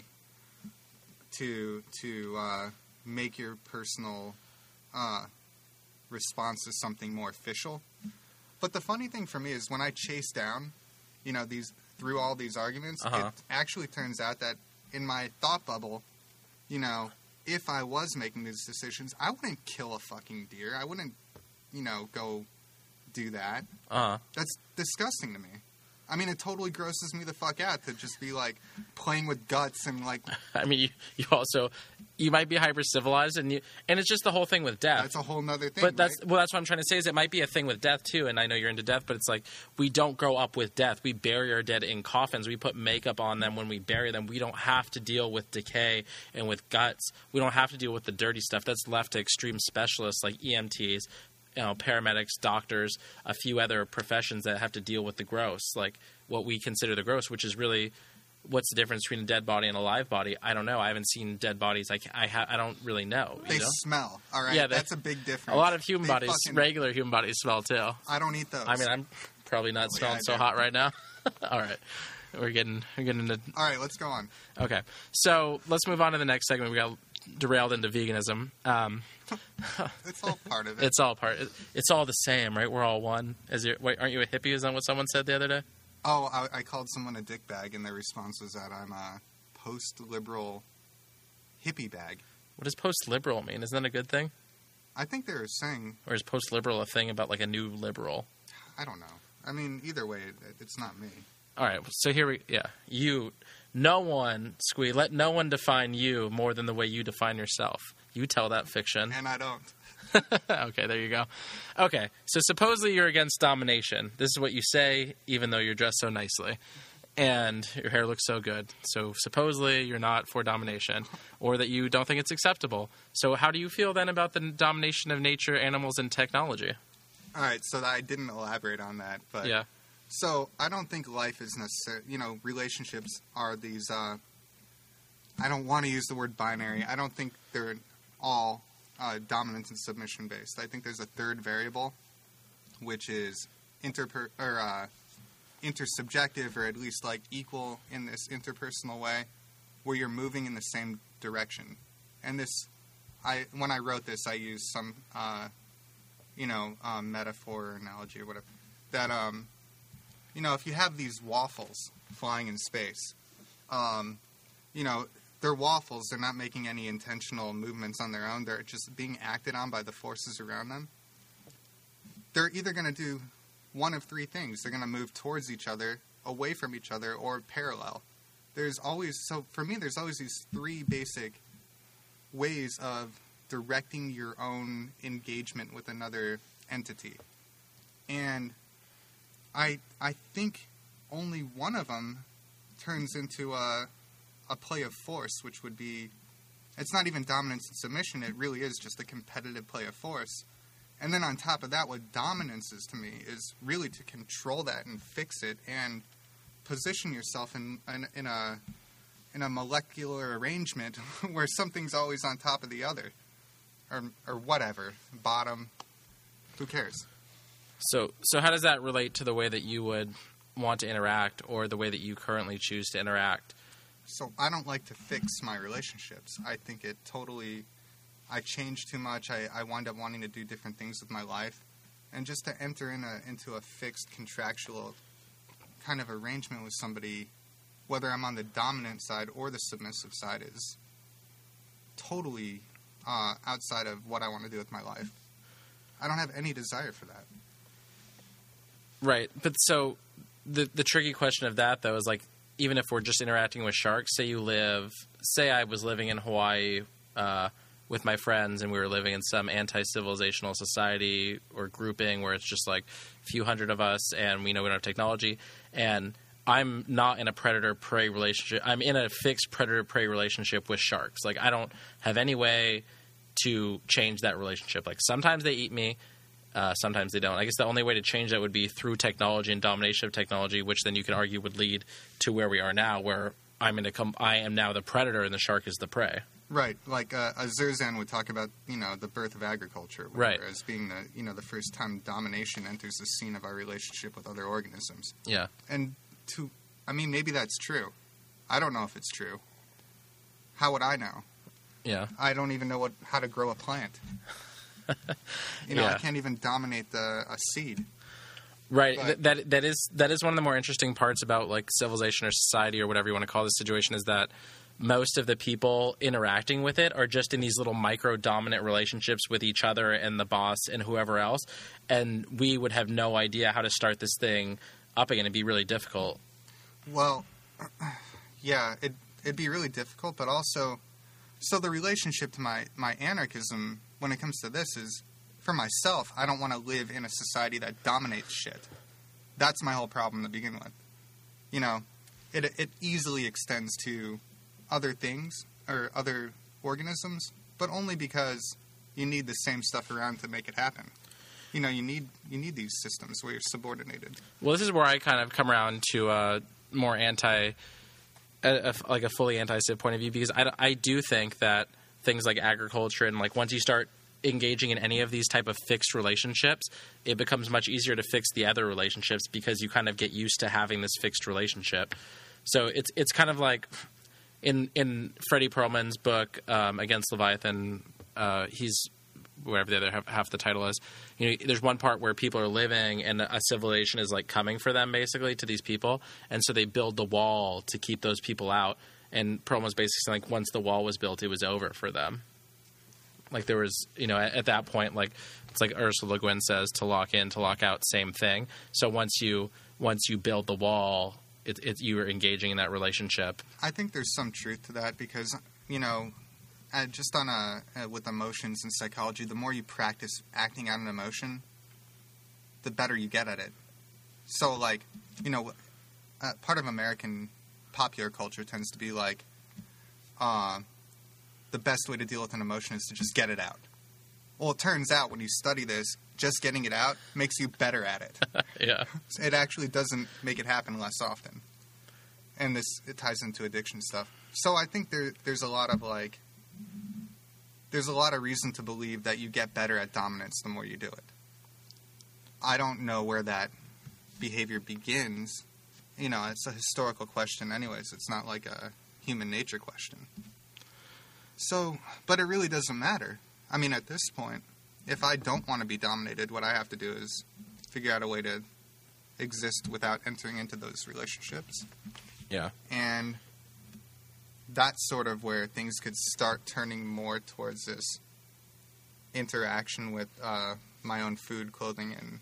to to uh, make your personal uh, response to something more official. But the funny thing for me is when I chase down, you know, these through all these arguments, Uh-huh. it actually turns out that in my thought bubble, you know, if I was making these decisions, I wouldn't kill a fucking deer. I wouldn't, you know, go do that. Uh, That's disgusting to me. I mean, it totally grosses me the fuck out to just be, like, playing with guts and, like, I mean, you, you also you might be hyper civilized, and you and it's just the whole thing with death. that's a whole nother thing, But that's right? well, that's what I'm trying to say. Is it might be a thing with death too, and I know you're into death, but it's like we don't grow up with death. We bury our dead in coffins. We put makeup on them when we bury them. We don't have to deal with decay and with guts. We don't have to deal with the dirty stuff. That's left to extreme specialists like E M Ts, you know, paramedics, doctors, a few other professions that have to deal with the gross, like what we consider the gross, which is really. What's the difference between a dead body and a live body? I don't know. I haven't seen dead bodies. I, ca- I, ha- I don't really know. They You know? smell, all right? Yeah, they- that's a big difference. A lot of human They bodies, fucking- regular human bodies, smell too. I don't eat those. I mean, I'm probably not Oh, yeah, smelling I so do. hot right now. All right, we're getting we're getting into All right, let's go on. okay. So let's move on to the next segment. We got derailed into veganism. Um, It's all part of it. it's all part. It's all the same, right? We're all one. Is your wait? Aren't you a hippie? Is that what someone said the other day? Oh, I, I called someone a dick bag, and their response was that I'm a post-liberal hippie bag. What does post-liberal mean? Isn't that a good thing? I think they were saying, Or is post-liberal a thing about like a new liberal? I don't know. I mean, either way, it, it's not me. All right, so here we, yeah, you, no one, Squee, let no one define you more than the way you define yourself. You tell that fiction. And I don't. Okay, there you go. Okay, so supposedly you're against domination. This is what you say, even though you're dressed so nicely. And your hair looks so good. So supposedly you're not for domination, or that you don't think it's acceptable. So how do you feel then about the domination of nature, animals, and technology? All right, so I didn't elaborate on that, but Yeah. So I don't think life is necessary. You know, relationships are these. Uh, I don't want to use the word binary. I don't think they're all uh, dominance and submission based. I think there's a third variable, which is interper or uh, intersubjective, or at least like equal in this interpersonal way, where you're moving in the same direction. And this, I when I wrote this, I used some, uh, you know, um, metaphor or analogy or whatever that. Um, You know, if you have these waffles flying in space, um, you know, they're waffles. They're not making any intentional movements on their own. They're just being acted on by the forces around them. They're either going to do one of three things. They're going to move towards each other, away from each other, or parallel. There's always, so for me, there's always these three basic ways of directing your own engagement with another entity. And I I think only one of them turns into a a play of force, which would be, it's not even dominance and submission. It really is just a competitive play of force. And then on top of that, what dominance is to me is really to control that and fix it and position yourself in in, in a in a molecular arrangement where something's always on top of the other, or or whatever, bottom. Who cares? So, so how does that relate to the way that you would want to interact or the way that you currently choose to interact. So I don't like to fix my relationships. I think it totally, I change too much. I, I wind up wanting to do different things with my life. And just to enter in a, into a fixed contractual kind of arrangement with somebody, whether I'm on the dominant side or the submissive side, is totally uh, outside of what I want to do with my life. I don't have any desire for that. Right. But so the the tricky question of that, though, is like, even if we're just interacting with sharks, say you live, say I was living in Hawaii uh, with my friends and we were living in some anti-civilizational society or grouping where it's just like a few hundred of us and we know we don't have technology, and I'm not in a predator-prey relationship. I'm in a fixed predator-prey relationship with sharks. Like, I don't have any way to change that relationship. Like, sometimes they eat me. Uh, sometimes they don't. I guess the only way to change that would be through technology and domination of technology, which then you can argue would lead to where we are now, where I'm in a com- I am now the predator and the shark is the prey. Right, like uh, a Zerzan would talk about, you know, the birth of agriculture, right, as being the, you know, the first time domination enters the scene of our relationship with other organisms. Yeah, and to, I mean, maybe that's true. I don't know if it's true. How would I know? Yeah, I don't even know what how to grow a plant. You know, yeah. I can't even dominate the a seed. Right. But, Th- that that is that is one of the more interesting parts about like civilization or society or whatever you want to call this situation, is that most of the people interacting with it are just in these little micro dominant relationships with each other and the boss and whoever else, and we would have no idea how to start this thing up again. It'd be really difficult. Well, yeah, it it'd be really difficult, but also, so the relationship to my my anarchism when it comes to this is, for myself, I don't want to live in a society that dominates shit. That's my whole problem to begin with. You know, it it easily extends to other things or other organisms, but only because you need the same stuff around to make it happen. You know, you need you need these systems where you're subordinated. Well, this is where I kind of come around to a more anti, a, a, like a fully anti-civ point of view, because I, I do think that things like agriculture and like once you start engaging in any of these type of fixed relationships, it becomes much easier to fix the other relationships because you kind of get used to having this fixed relationship. So it's it's kind of like in in Freddie Perlman's book um, Against Leviathan, uh, he's whatever the other half, half the title is. You know, there's one part where people are living and a civilization is like coming for them basically to these people, and so they build the wall to keep those people out. And Perlman's basically saying, like, once the wall was built, it was over for them. Like, there was, you know, at, at that point, like, it's like Ursula Le Guin says, to lock in, to lock out, same thing. So once you once you build the wall, it, it, you are engaging in that relationship. I think there's some truth to that because, you know, uh, just on a uh, with emotions and psychology, the more you practice acting out an emotion, the better you get at it. So, like, you know, uh, part of American popular culture tends to be like, uh, the best way to deal with an emotion is to just get it out. Well, it turns out when you study this, just getting it out makes you better at it. Yeah. It actually doesn't make it happen less often. And this, it ties into addiction stuff. So I think there, there's a lot of like, there's a lot of reason to believe that you get better at dominance the more you do it. I don't know where that behavior begins. You know, it's a historical question anyways. It's not like a human nature question. So, but it really doesn't matter. I mean, at this point, if I don't want to be dominated, what I have to do is figure out a way to exist without entering into those relationships. Yeah. And that's sort of where things could start turning more towards this interaction with uh, my own food, clothing, and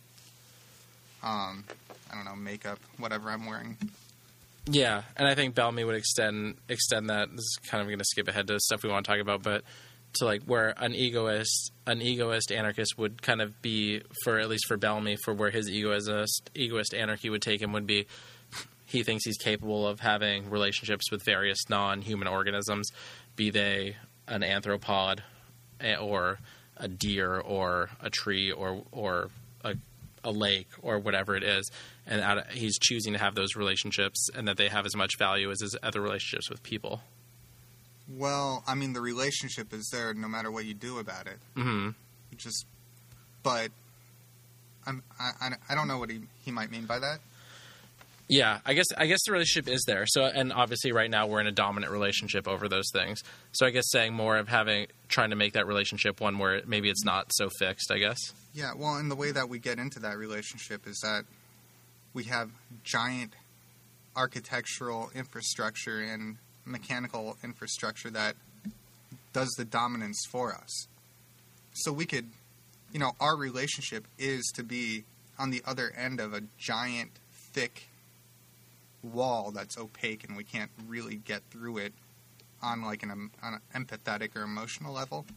um, I don't know, makeup, whatever I'm wearing. Yeah, and I think Bellamy would extend extend that. This is kind of going to skip ahead to stuff we want to talk about, but to like where an egoist, an egoist anarchist would kind of be, for at least for Bellamy, for where his egoist egoist anarchy would take him would be, he thinks he's capable of having relationships with various non-human organisms, be they an anthropod or a deer or a tree or or a, a lake or whatever it is. And out of, he's choosing to have those relationships and that they have as much value as his other relationships with people. Well, I mean, the relationship is there no matter what you do about it. Mm-hmm. Just, but I'm, I, I don't know what he, he might mean by that. Yeah, I guess I guess the relationship is there. So, and obviously, right now we're in a dominant relationship over those things. So, I guess saying more of having trying to make that relationship one where maybe it's not so fixed. I guess. Yeah, well, and the way that we get into that relationship is that we have giant architectural infrastructure and mechanical infrastructure that does the dominance for us. So we could, you know, our relationship is to be on the other end of a giant, thick wall that's opaque and we can't really get through it on like an, on an empathetic or emotional level.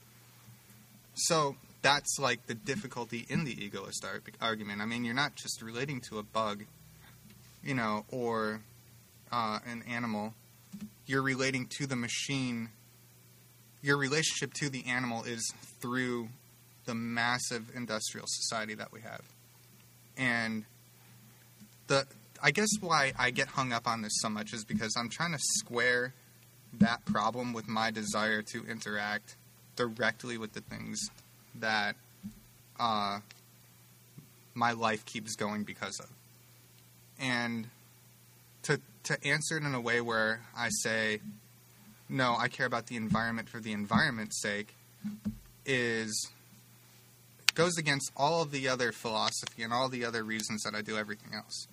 So that's like the difficulty in the egoist ar- argument. I mean, you're not just relating to a bug, you know, or uh, an animal. You're relating to the machine. Your relationship to the animal is through the massive industrial society that we have. And the I guess why I get hung up on this so much is because I'm trying to square that problem with my desire to interact directly with the things that uh, my life keeps going because of. And to to answer it in a way where I say, no, I care about the environment for the environment's sake, is goes against all of the other philosophy and all the other reasons that I do everything else.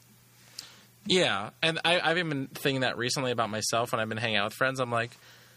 Yeah, and I, I've even been thinking that recently about myself when I've been hanging out with friends. I'm like,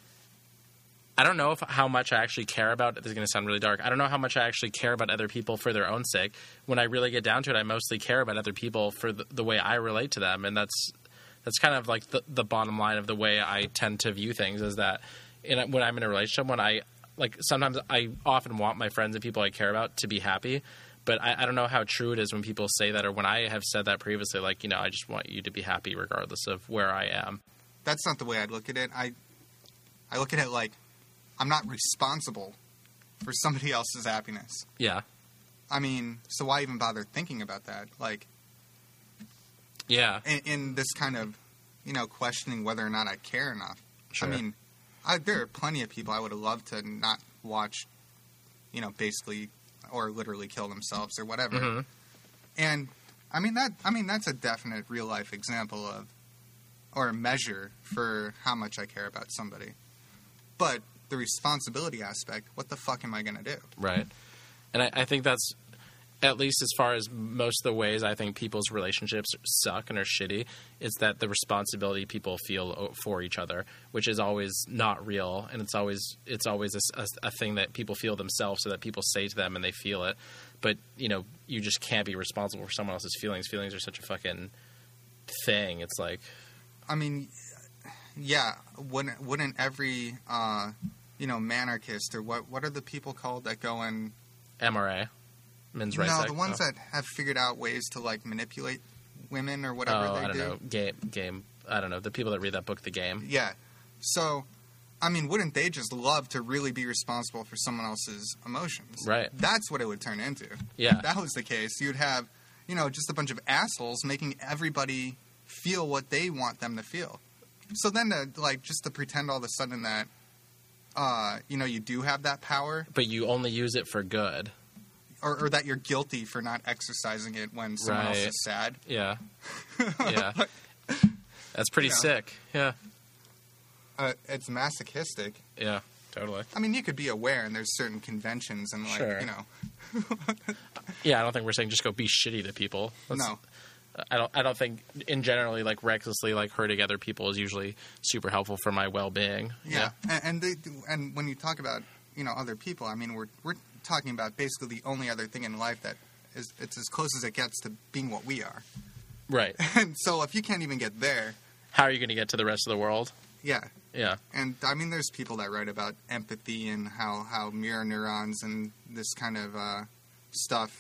I don't know if how much I actually care about, this is going to sound really dark, I don't know how much I actually care about other people for their own sake. When I really get down to it, I mostly care about other people for the, the way I relate to them, and that's that's kind of like the, the bottom line of the way I tend to view things, is that in, when I'm in a relationship, when I, like, sometimes I often want my friends and people I care about to be happy, but I, I don't know how true it is when people say that, or when I have said that previously, like, you know, I just want you to be happy regardless of where I am. That's not the way I'd look at it. I I look at it like I'm not responsible for somebody else's happiness. Yeah. I mean, so why even bother thinking about that? Like, yeah. in, in this kind of, you know, questioning whether or not I care enough. Sure. I mean, I, there are plenty of people I would have loved to not watch, you know, basically or literally kill themselves or whatever. Mm-hmm. And I mean that. I mean that's a definite real life example of, or a measure for how much I care about somebody. But the responsibility aspect, what the fuck am I going to do? Right. And I, I think that's, at least as far as most of the ways I think people's relationships suck and are shitty, it's that the responsibility people feel for each other, which is always not real, and it's always it's always a, a, a thing that people feel themselves, so that people say to them and they feel it. But, you know, you just can't be responsible for someone else's feelings. Feelings are such a fucking thing. It's like... I mean, yeah, wouldn't, wouldn't every, uh, you know, manarchist, or what what are the people called that go in... M R A. Men's Rights No, Act. the ones oh. that have figured out ways to, like, manipulate women or whatever oh, they I don't do. know. Game, game. I don't know. The people that read that book, The Game. Yeah. So, I mean, wouldn't they just love to really be responsible for someone else's emotions? Right. That's what it would turn into. Yeah. If that was the case, you'd have, you know, just a bunch of assholes making everybody feel what they want them to feel. So then, to, like, just to pretend all of a sudden that, uh, you know, you do have that power. But you only use it for good. Or, or that you're guilty for not exercising it when someone Right. else is sad. Yeah. Yeah. That's pretty Yeah. sick. Yeah. Uh, it's masochistic. Yeah, totally. I mean, you could be aware, and there's certain conventions and, like, Sure. you know. Yeah, I don't think we're saying just go be shitty to people. That's, No. I don't I don't think in generally, like, recklessly, like, hurting other people is usually super helpful for my well-being. Yeah. And, and, they, do- and when you talk about, you know, other people, I mean, we're we're talking about basically the only other thing in life that is, it's as close as it gets to being what we are. Right. And so if you can't even get there, How are you going to get to the rest of the world? yeah. Yeah. And, I mean, there's people that write about empathy and how, how mirror neurons and this kind of uh, stuff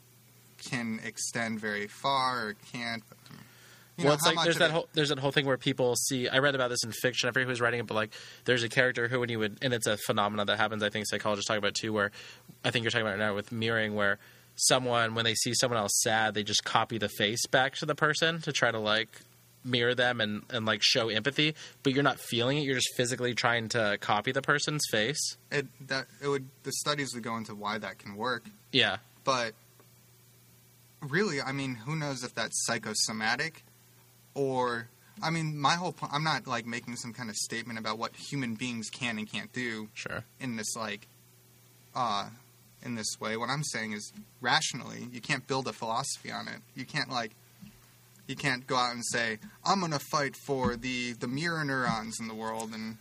can extend very far or can't. But, you Well, know, it's how like much there's of that it- whole there's that whole thing where people see. I read about this in fiction. I forget who was writing it, but, like, there's a character who, when you would, and it's a phenomenon that happens. I think psychologists talk about too, where I think you're talking about it now with mirroring, where someone, when they see someone else sad, they just copy the face back to the person to try to, like, mirror them and, and like show empathy, but you're not feeling it. You're just physically trying to copy the person's face. It that it would the studies would go into why that can work, Yeah. but really, I mean, who knows if that's psychosomatic or, I mean, my whole point, I'm not, like, making some kind of statement about what human beings can and can't do Sure. in this, like, uh, in this way. What I'm saying is, rationally, you can't build a philosophy on it. You can't, like, you can't go out and say, I'm going to fight for the, the mirror neurons in the world, and...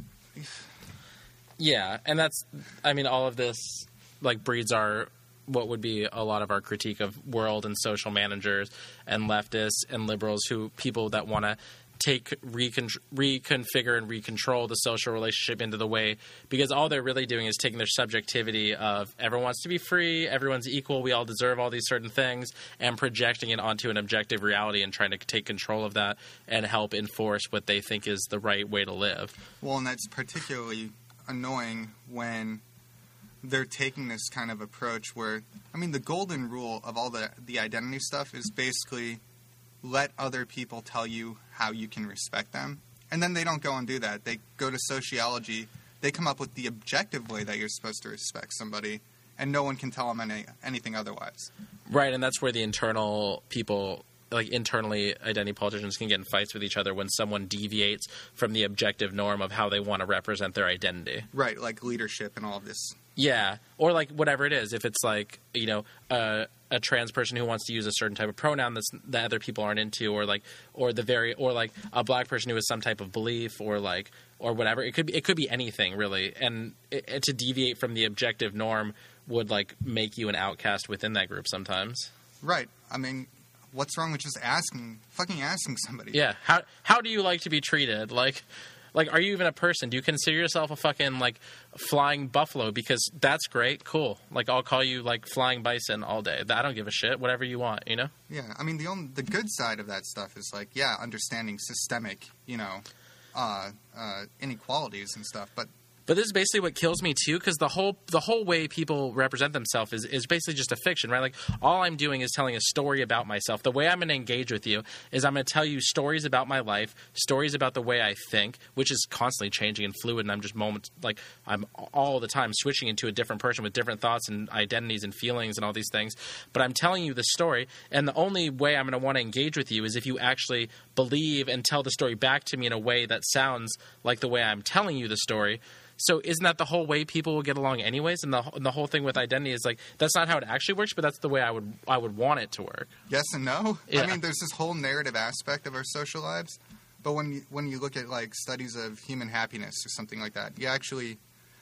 Yeah, and that's, I mean, all of this, like, breeds our, what would be a lot of our critique of world and social managers and leftists and liberals who, people that want to take, recon, reconfigure and recontrol the social relationship into the way, because all they're really doing is taking their subjectivity of everyone wants to be free, everyone's equal, we all deserve all these certain things, and projecting it onto an objective reality and trying to take control of that and help enforce what they think is the right way to live. Well, and that's particularly annoying when they're taking this kind of approach where, I mean, the golden rule of all the, the identity stuff is basically let other people tell you how you can respect them. And then they don't go and do that. They go to sociology. They come up with the objective way that you're supposed to respect somebody, and no one can tell them any, anything otherwise. Right, and that's where the internal people, like internally identity politicians, can get in fights with each other when someone deviates from the objective norm of how they want to represent their identity. Right, like leadership and all of this. Yeah, or like whatever it is. If it's like, you know, uh, a trans person who wants to use a certain type of pronoun that's, that other people aren't into, or like, or the very, or like a black person who has some type of belief, or like, or whatever. It could be, it could be anything really. And it, it, to deviate from the objective norm would like make you an outcast within that group sometimes. Right. I mean, what's wrong with just asking, fucking asking somebody? Yeah. How how do you like to be treated? Like, like, are you even a person? Do you consider yourself a fucking like flying buffalo? Because that's great, cool. Like, I'll call you like flying bison all day. I don't give a shit. Whatever you want, you know. Yeah. I mean, the only the good side of that stuff is like, yeah, understanding systemic, you know, uh, uh, inequalities and stuff, but. But this is basically what kills me too, because the whole the whole way people represent themselves is, is basically just a fiction, right? Like, all I'm doing is telling a story about myself. The way I'm going to engage with you is I'm going to tell you stories about my life, stories about the way I think, which is constantly changing and fluid, and I'm just moments like I'm all the time switching into a different person with different thoughts and identities and feelings and all these things. But I'm telling you the story, and the only way I'm going to want to engage with you is if you actually believe and tell the story back to me in a way that sounds like the way I'm telling you the story. So isn't that the whole way people will get along anyways? And the and the whole thing with identity is like, that's not how it actually works, but that's the way I would I would want it to work. Yes and no. Yeah. I mean, there's this whole narrative aspect of our social lives, but when you, when you look at like studies of human happiness or something like that, you actually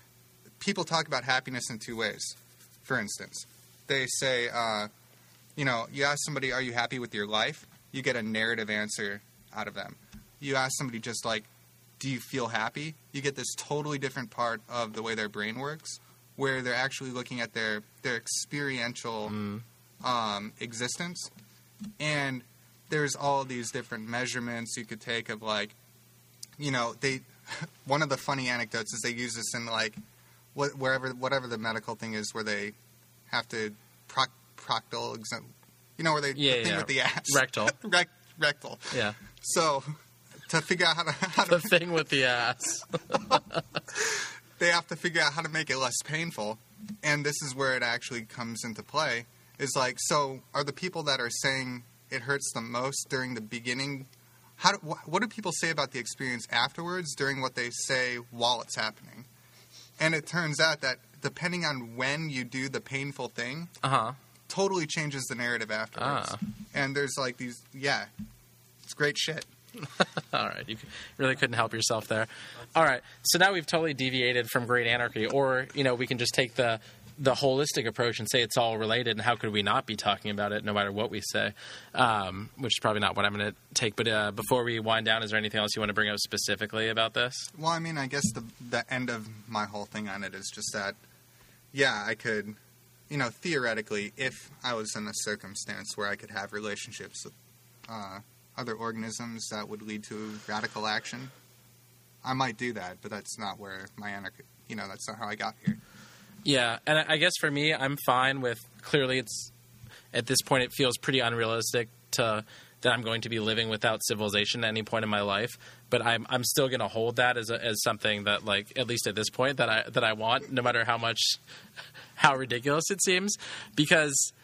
people talk about happiness in two ways. For instance, they say, uh, you know, you ask somebody, "Are you happy with your life?" You get a narrative answer out of them. You ask somebody just like, "Do you feel happy?" You get this totally different part of the way their brain works, where they're actually looking at their, their experiential Mm. um, existence. And there's all these different measurements you could take of, like, you know, they. One of the funny anecdotes is they use this in, like, what, wherever, whatever the medical thing is where they have to proc, proctal, exam, you know, where they, Yeah, the thing yeah. with the ass. Rectal. Rec, rectal. Yeah. So, to figure out how to, how The to thing with the ass. they have to figure out how to make it less painful, and this is where it actually comes into play, is like, so are the people that are saying it hurts the most during the beginning, how do, wh- what do people say about the experience afterwards during what they say while it's happening? And it turns out that depending on when you do the painful thing, Uh-huh. totally changes the narrative afterwards. Ah. And there's like these, yeah, it's great shit. All right. You really couldn't help yourself there. All right. So now we've totally deviated from Great Anarchy. Or, you know, we can just take the the holistic approach and say it's all related, and how could we not be talking about it no matter what we say, um, which is probably not what I'm going to take. But uh, before we wind down, is there anything else you want to bring up specifically about this? Well, I mean, I guess the the end of my whole thing on it is just that, yeah, I could, you know, theoretically, if I was in a circumstance where I could have relationships with uh, other organisms that would lead to radical action, I might do that, but that's not where my anarchy, you know, that's not how I got here. Yeah, and I I guess for me, I'm fine with, clearly it's, at this point, it feels pretty unrealistic to that I'm going to be living without civilization at any point in my life, but I'm I'm still going to hold that as a, as something that, like, at least at this point, that I that I want, no matter how much, how ridiculous it seems, because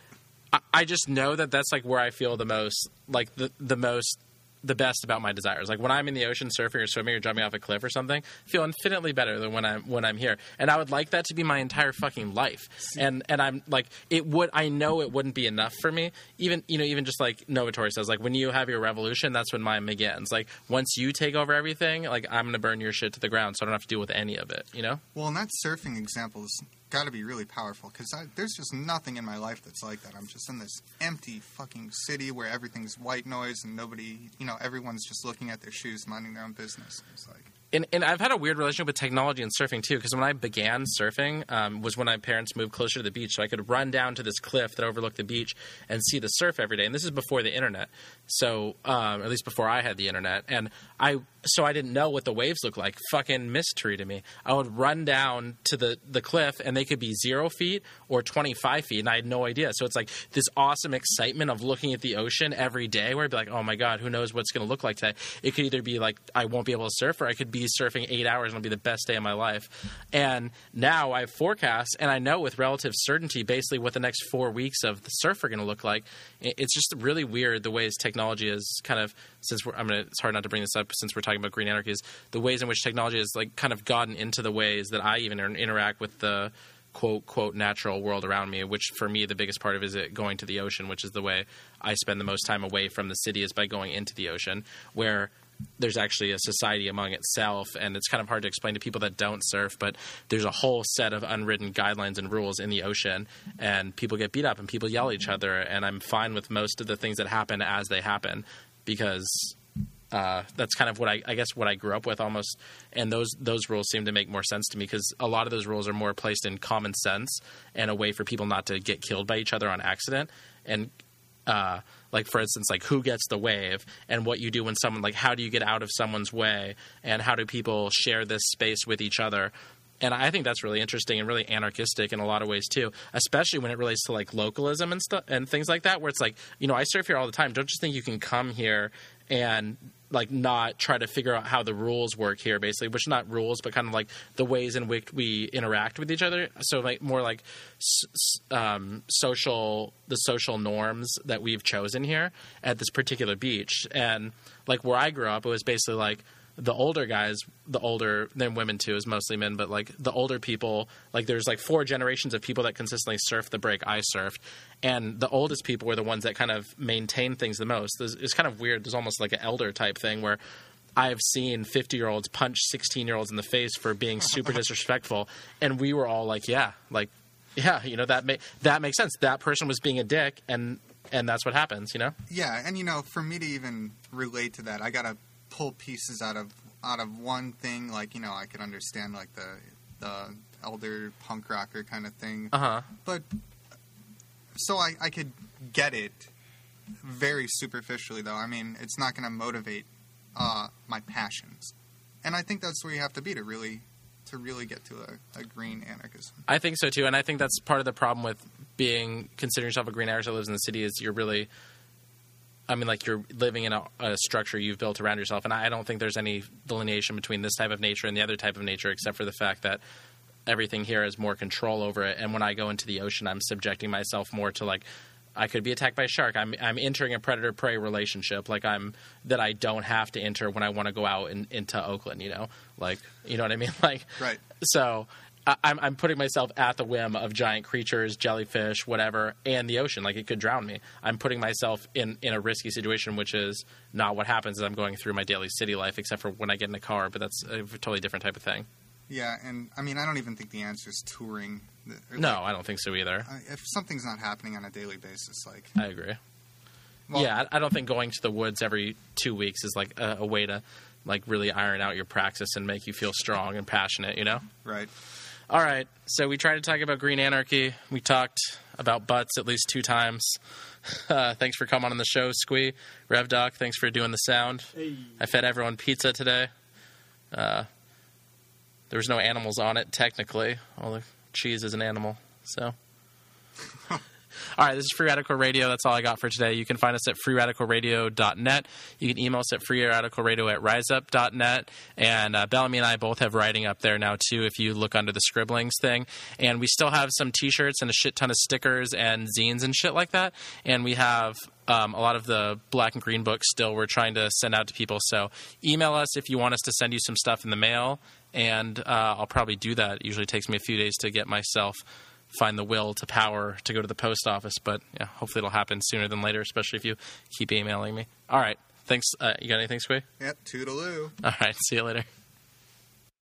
I, I just know that that's like where I feel the most, like the the most. the best about my desires. Like when I'm in the ocean surfing or swimming or jumping off a cliff or something, I feel infinitely better than when I'm when I'm here. And I would like that to be my entire fucking life. And and I'm like it would I know it wouldn't be enough for me. Even you know, even just like Novatori says, like when you have your revolution, that's when mine begins. Like once you take over everything, like I'm gonna burn your shit to the ground so I don't have to deal with any of it, you know? Well, and that surfing example has got to be really powerful because there's just nothing in my life that's like that. I'm just in this empty fucking city where everything's white noise and nobody, you know, everyone's just looking at their shoes, minding their own business. It's like, And, and I've had a weird relationship with technology and surfing, too, because when I began surfing um, was when my parents moved closer to the beach, so I could run down to this cliff that overlooked the beach and see the surf every day. And this is before the internet, so um, at least before I had the internet. And I so I didn't know what the waves looked like. Fucking mystery to me. I would run down to the, the cliff, and they could be zero feet or twenty-five feet, and I had no idea. So it's like this awesome excitement of looking at the ocean every day where I'd be like, oh, my God, who knows what's going to look like today? It could either be like I won't be able to surf, or I could be surfing eight hours and it'll be the best day of my life. And now I have forecasts, and I know with relative certainty basically what the next four weeks of the surf are going to look like. It's just really weird the ways technology is kind of, since we're, I'm gonna, it's hard not to bring this up since we're talking about green anarchy, is the ways in which technology has like kind of gotten into the ways that I even interact with the quote, quote, natural world around me, which for me, the biggest part of it is it going to the ocean, which is the way I spend the most time away from the city is by going into the ocean, where there's actually a society among itself, and it's kind of hard to explain to people that don't surf, but there's a whole set of unwritten guidelines and rules in the ocean, and people get beat up and people yell at each other, and I'm fine with most of the things that happen as they happen because uh, that's kind of what I, I guess what I grew up with almost, and those those rules seem to make more sense to me because a lot of those rules are more placed in common sense and a way for people not to get killed by each other on accident, and uh, like, for instance, like who gets the wave and what you do when someone, like how do you get out of someone's way and how do people share this space with each other? And I think that's really interesting and really anarchistic in a lot of ways too, especially when it relates to like localism and stuff and things like that, where it's like, you know, I surf here all the time. Don't just think you can come here and like not try to figure out how the rules work here, basically, which are not rules, but kind of like the ways in which we interact with each other. So like more like um, social, the social norms that we've chosen here at this particular beach. And like where I grew up, it was basically like the older guys, the older, then women too, is mostly men, but like the older people, like there's like four generations of people that consistently surf the break I surfed. And the oldest people were the ones that kind of maintain things the most. It's, it's kind of weird. There's almost like an elder type thing where I've seen fifty-year-olds punch sixteen-year-olds in the face for being super disrespectful. And we were all like, yeah, like, yeah, you know, that, ma- that makes sense. That person was being a dick, and and that's what happens, you know? Yeah, and, you know, for me to even relate to that, I got to pull pieces out of out of one thing. Like, you know, I could understand, like, the the elder punk rocker kind of thing. Uh-huh. But so I, I could get it very superficially, though. I mean, it's not going to motivate uh, my passions. And I think that's where you have to be to really to really get to a, a green anarchism. I think so, too. And I think that's part of the problem with being considering yourself a green anarchist that lives in the city is you're really, I mean, like you're living in a, a structure you've built around yourself. And I don't think there's any delineation between this type of nature and the other type of nature except for the fact that everything here has more control over it. And when I go into the ocean, I'm subjecting myself more to like, I could be attacked by a shark. I'm I'm entering a predator-prey relationship, like I'm that I don't have to enter when I want to go out in, into Oakland. You know, like you know what I mean. Like, right. So I, I'm I'm putting myself at the whim of giant creatures, jellyfish, whatever, and the ocean. Like it could drown me. I'm putting myself in, in a risky situation, which is not what happens as I'm going through my daily city life, except for when I get in a car. But that's a totally different type of thing. Yeah, and I mean, I don't even think the answer is touring. Or, no, like, I don't think so either. If something's not happening on a daily basis, like I agree. Well, yeah, I, I don't think going to the woods every two weeks is like a, a way to like really iron out your praxis and make you feel strong and passionate. You know? Right. All right. So we tried to talk about green anarchy. We talked about butts at least two times. Uh, thanks for coming on the show, Squee. Rev Doc, thanks for doing the sound. Hey. I fed everyone pizza today. Uh, there was no animals on it, technically. All the cheese is an animal. So All right, this is Free Radical Radio. That's all I got for today. You can find us at free radical radio dot net. You can email us at free radical radio at rise up dot net. And uh, Bellamy and I both have writing up there now, too, if you look under the Scribblings thing. And we still have some T-shirts and a shit ton of stickers and zines and shit like that. And we have um, a lot of the black and green books still we're trying to send out to people. So email us if you want us to send you some stuff in the mail. And uh, I'll probably do that. It usually takes me a few days to get myself find the will to power to go to the post office. But yeah, hopefully it'll happen sooner than later, especially if you keep emailing me. All right. Thanks. Uh, you got anything, Squee? Yep, toodaloo. All right. See you later.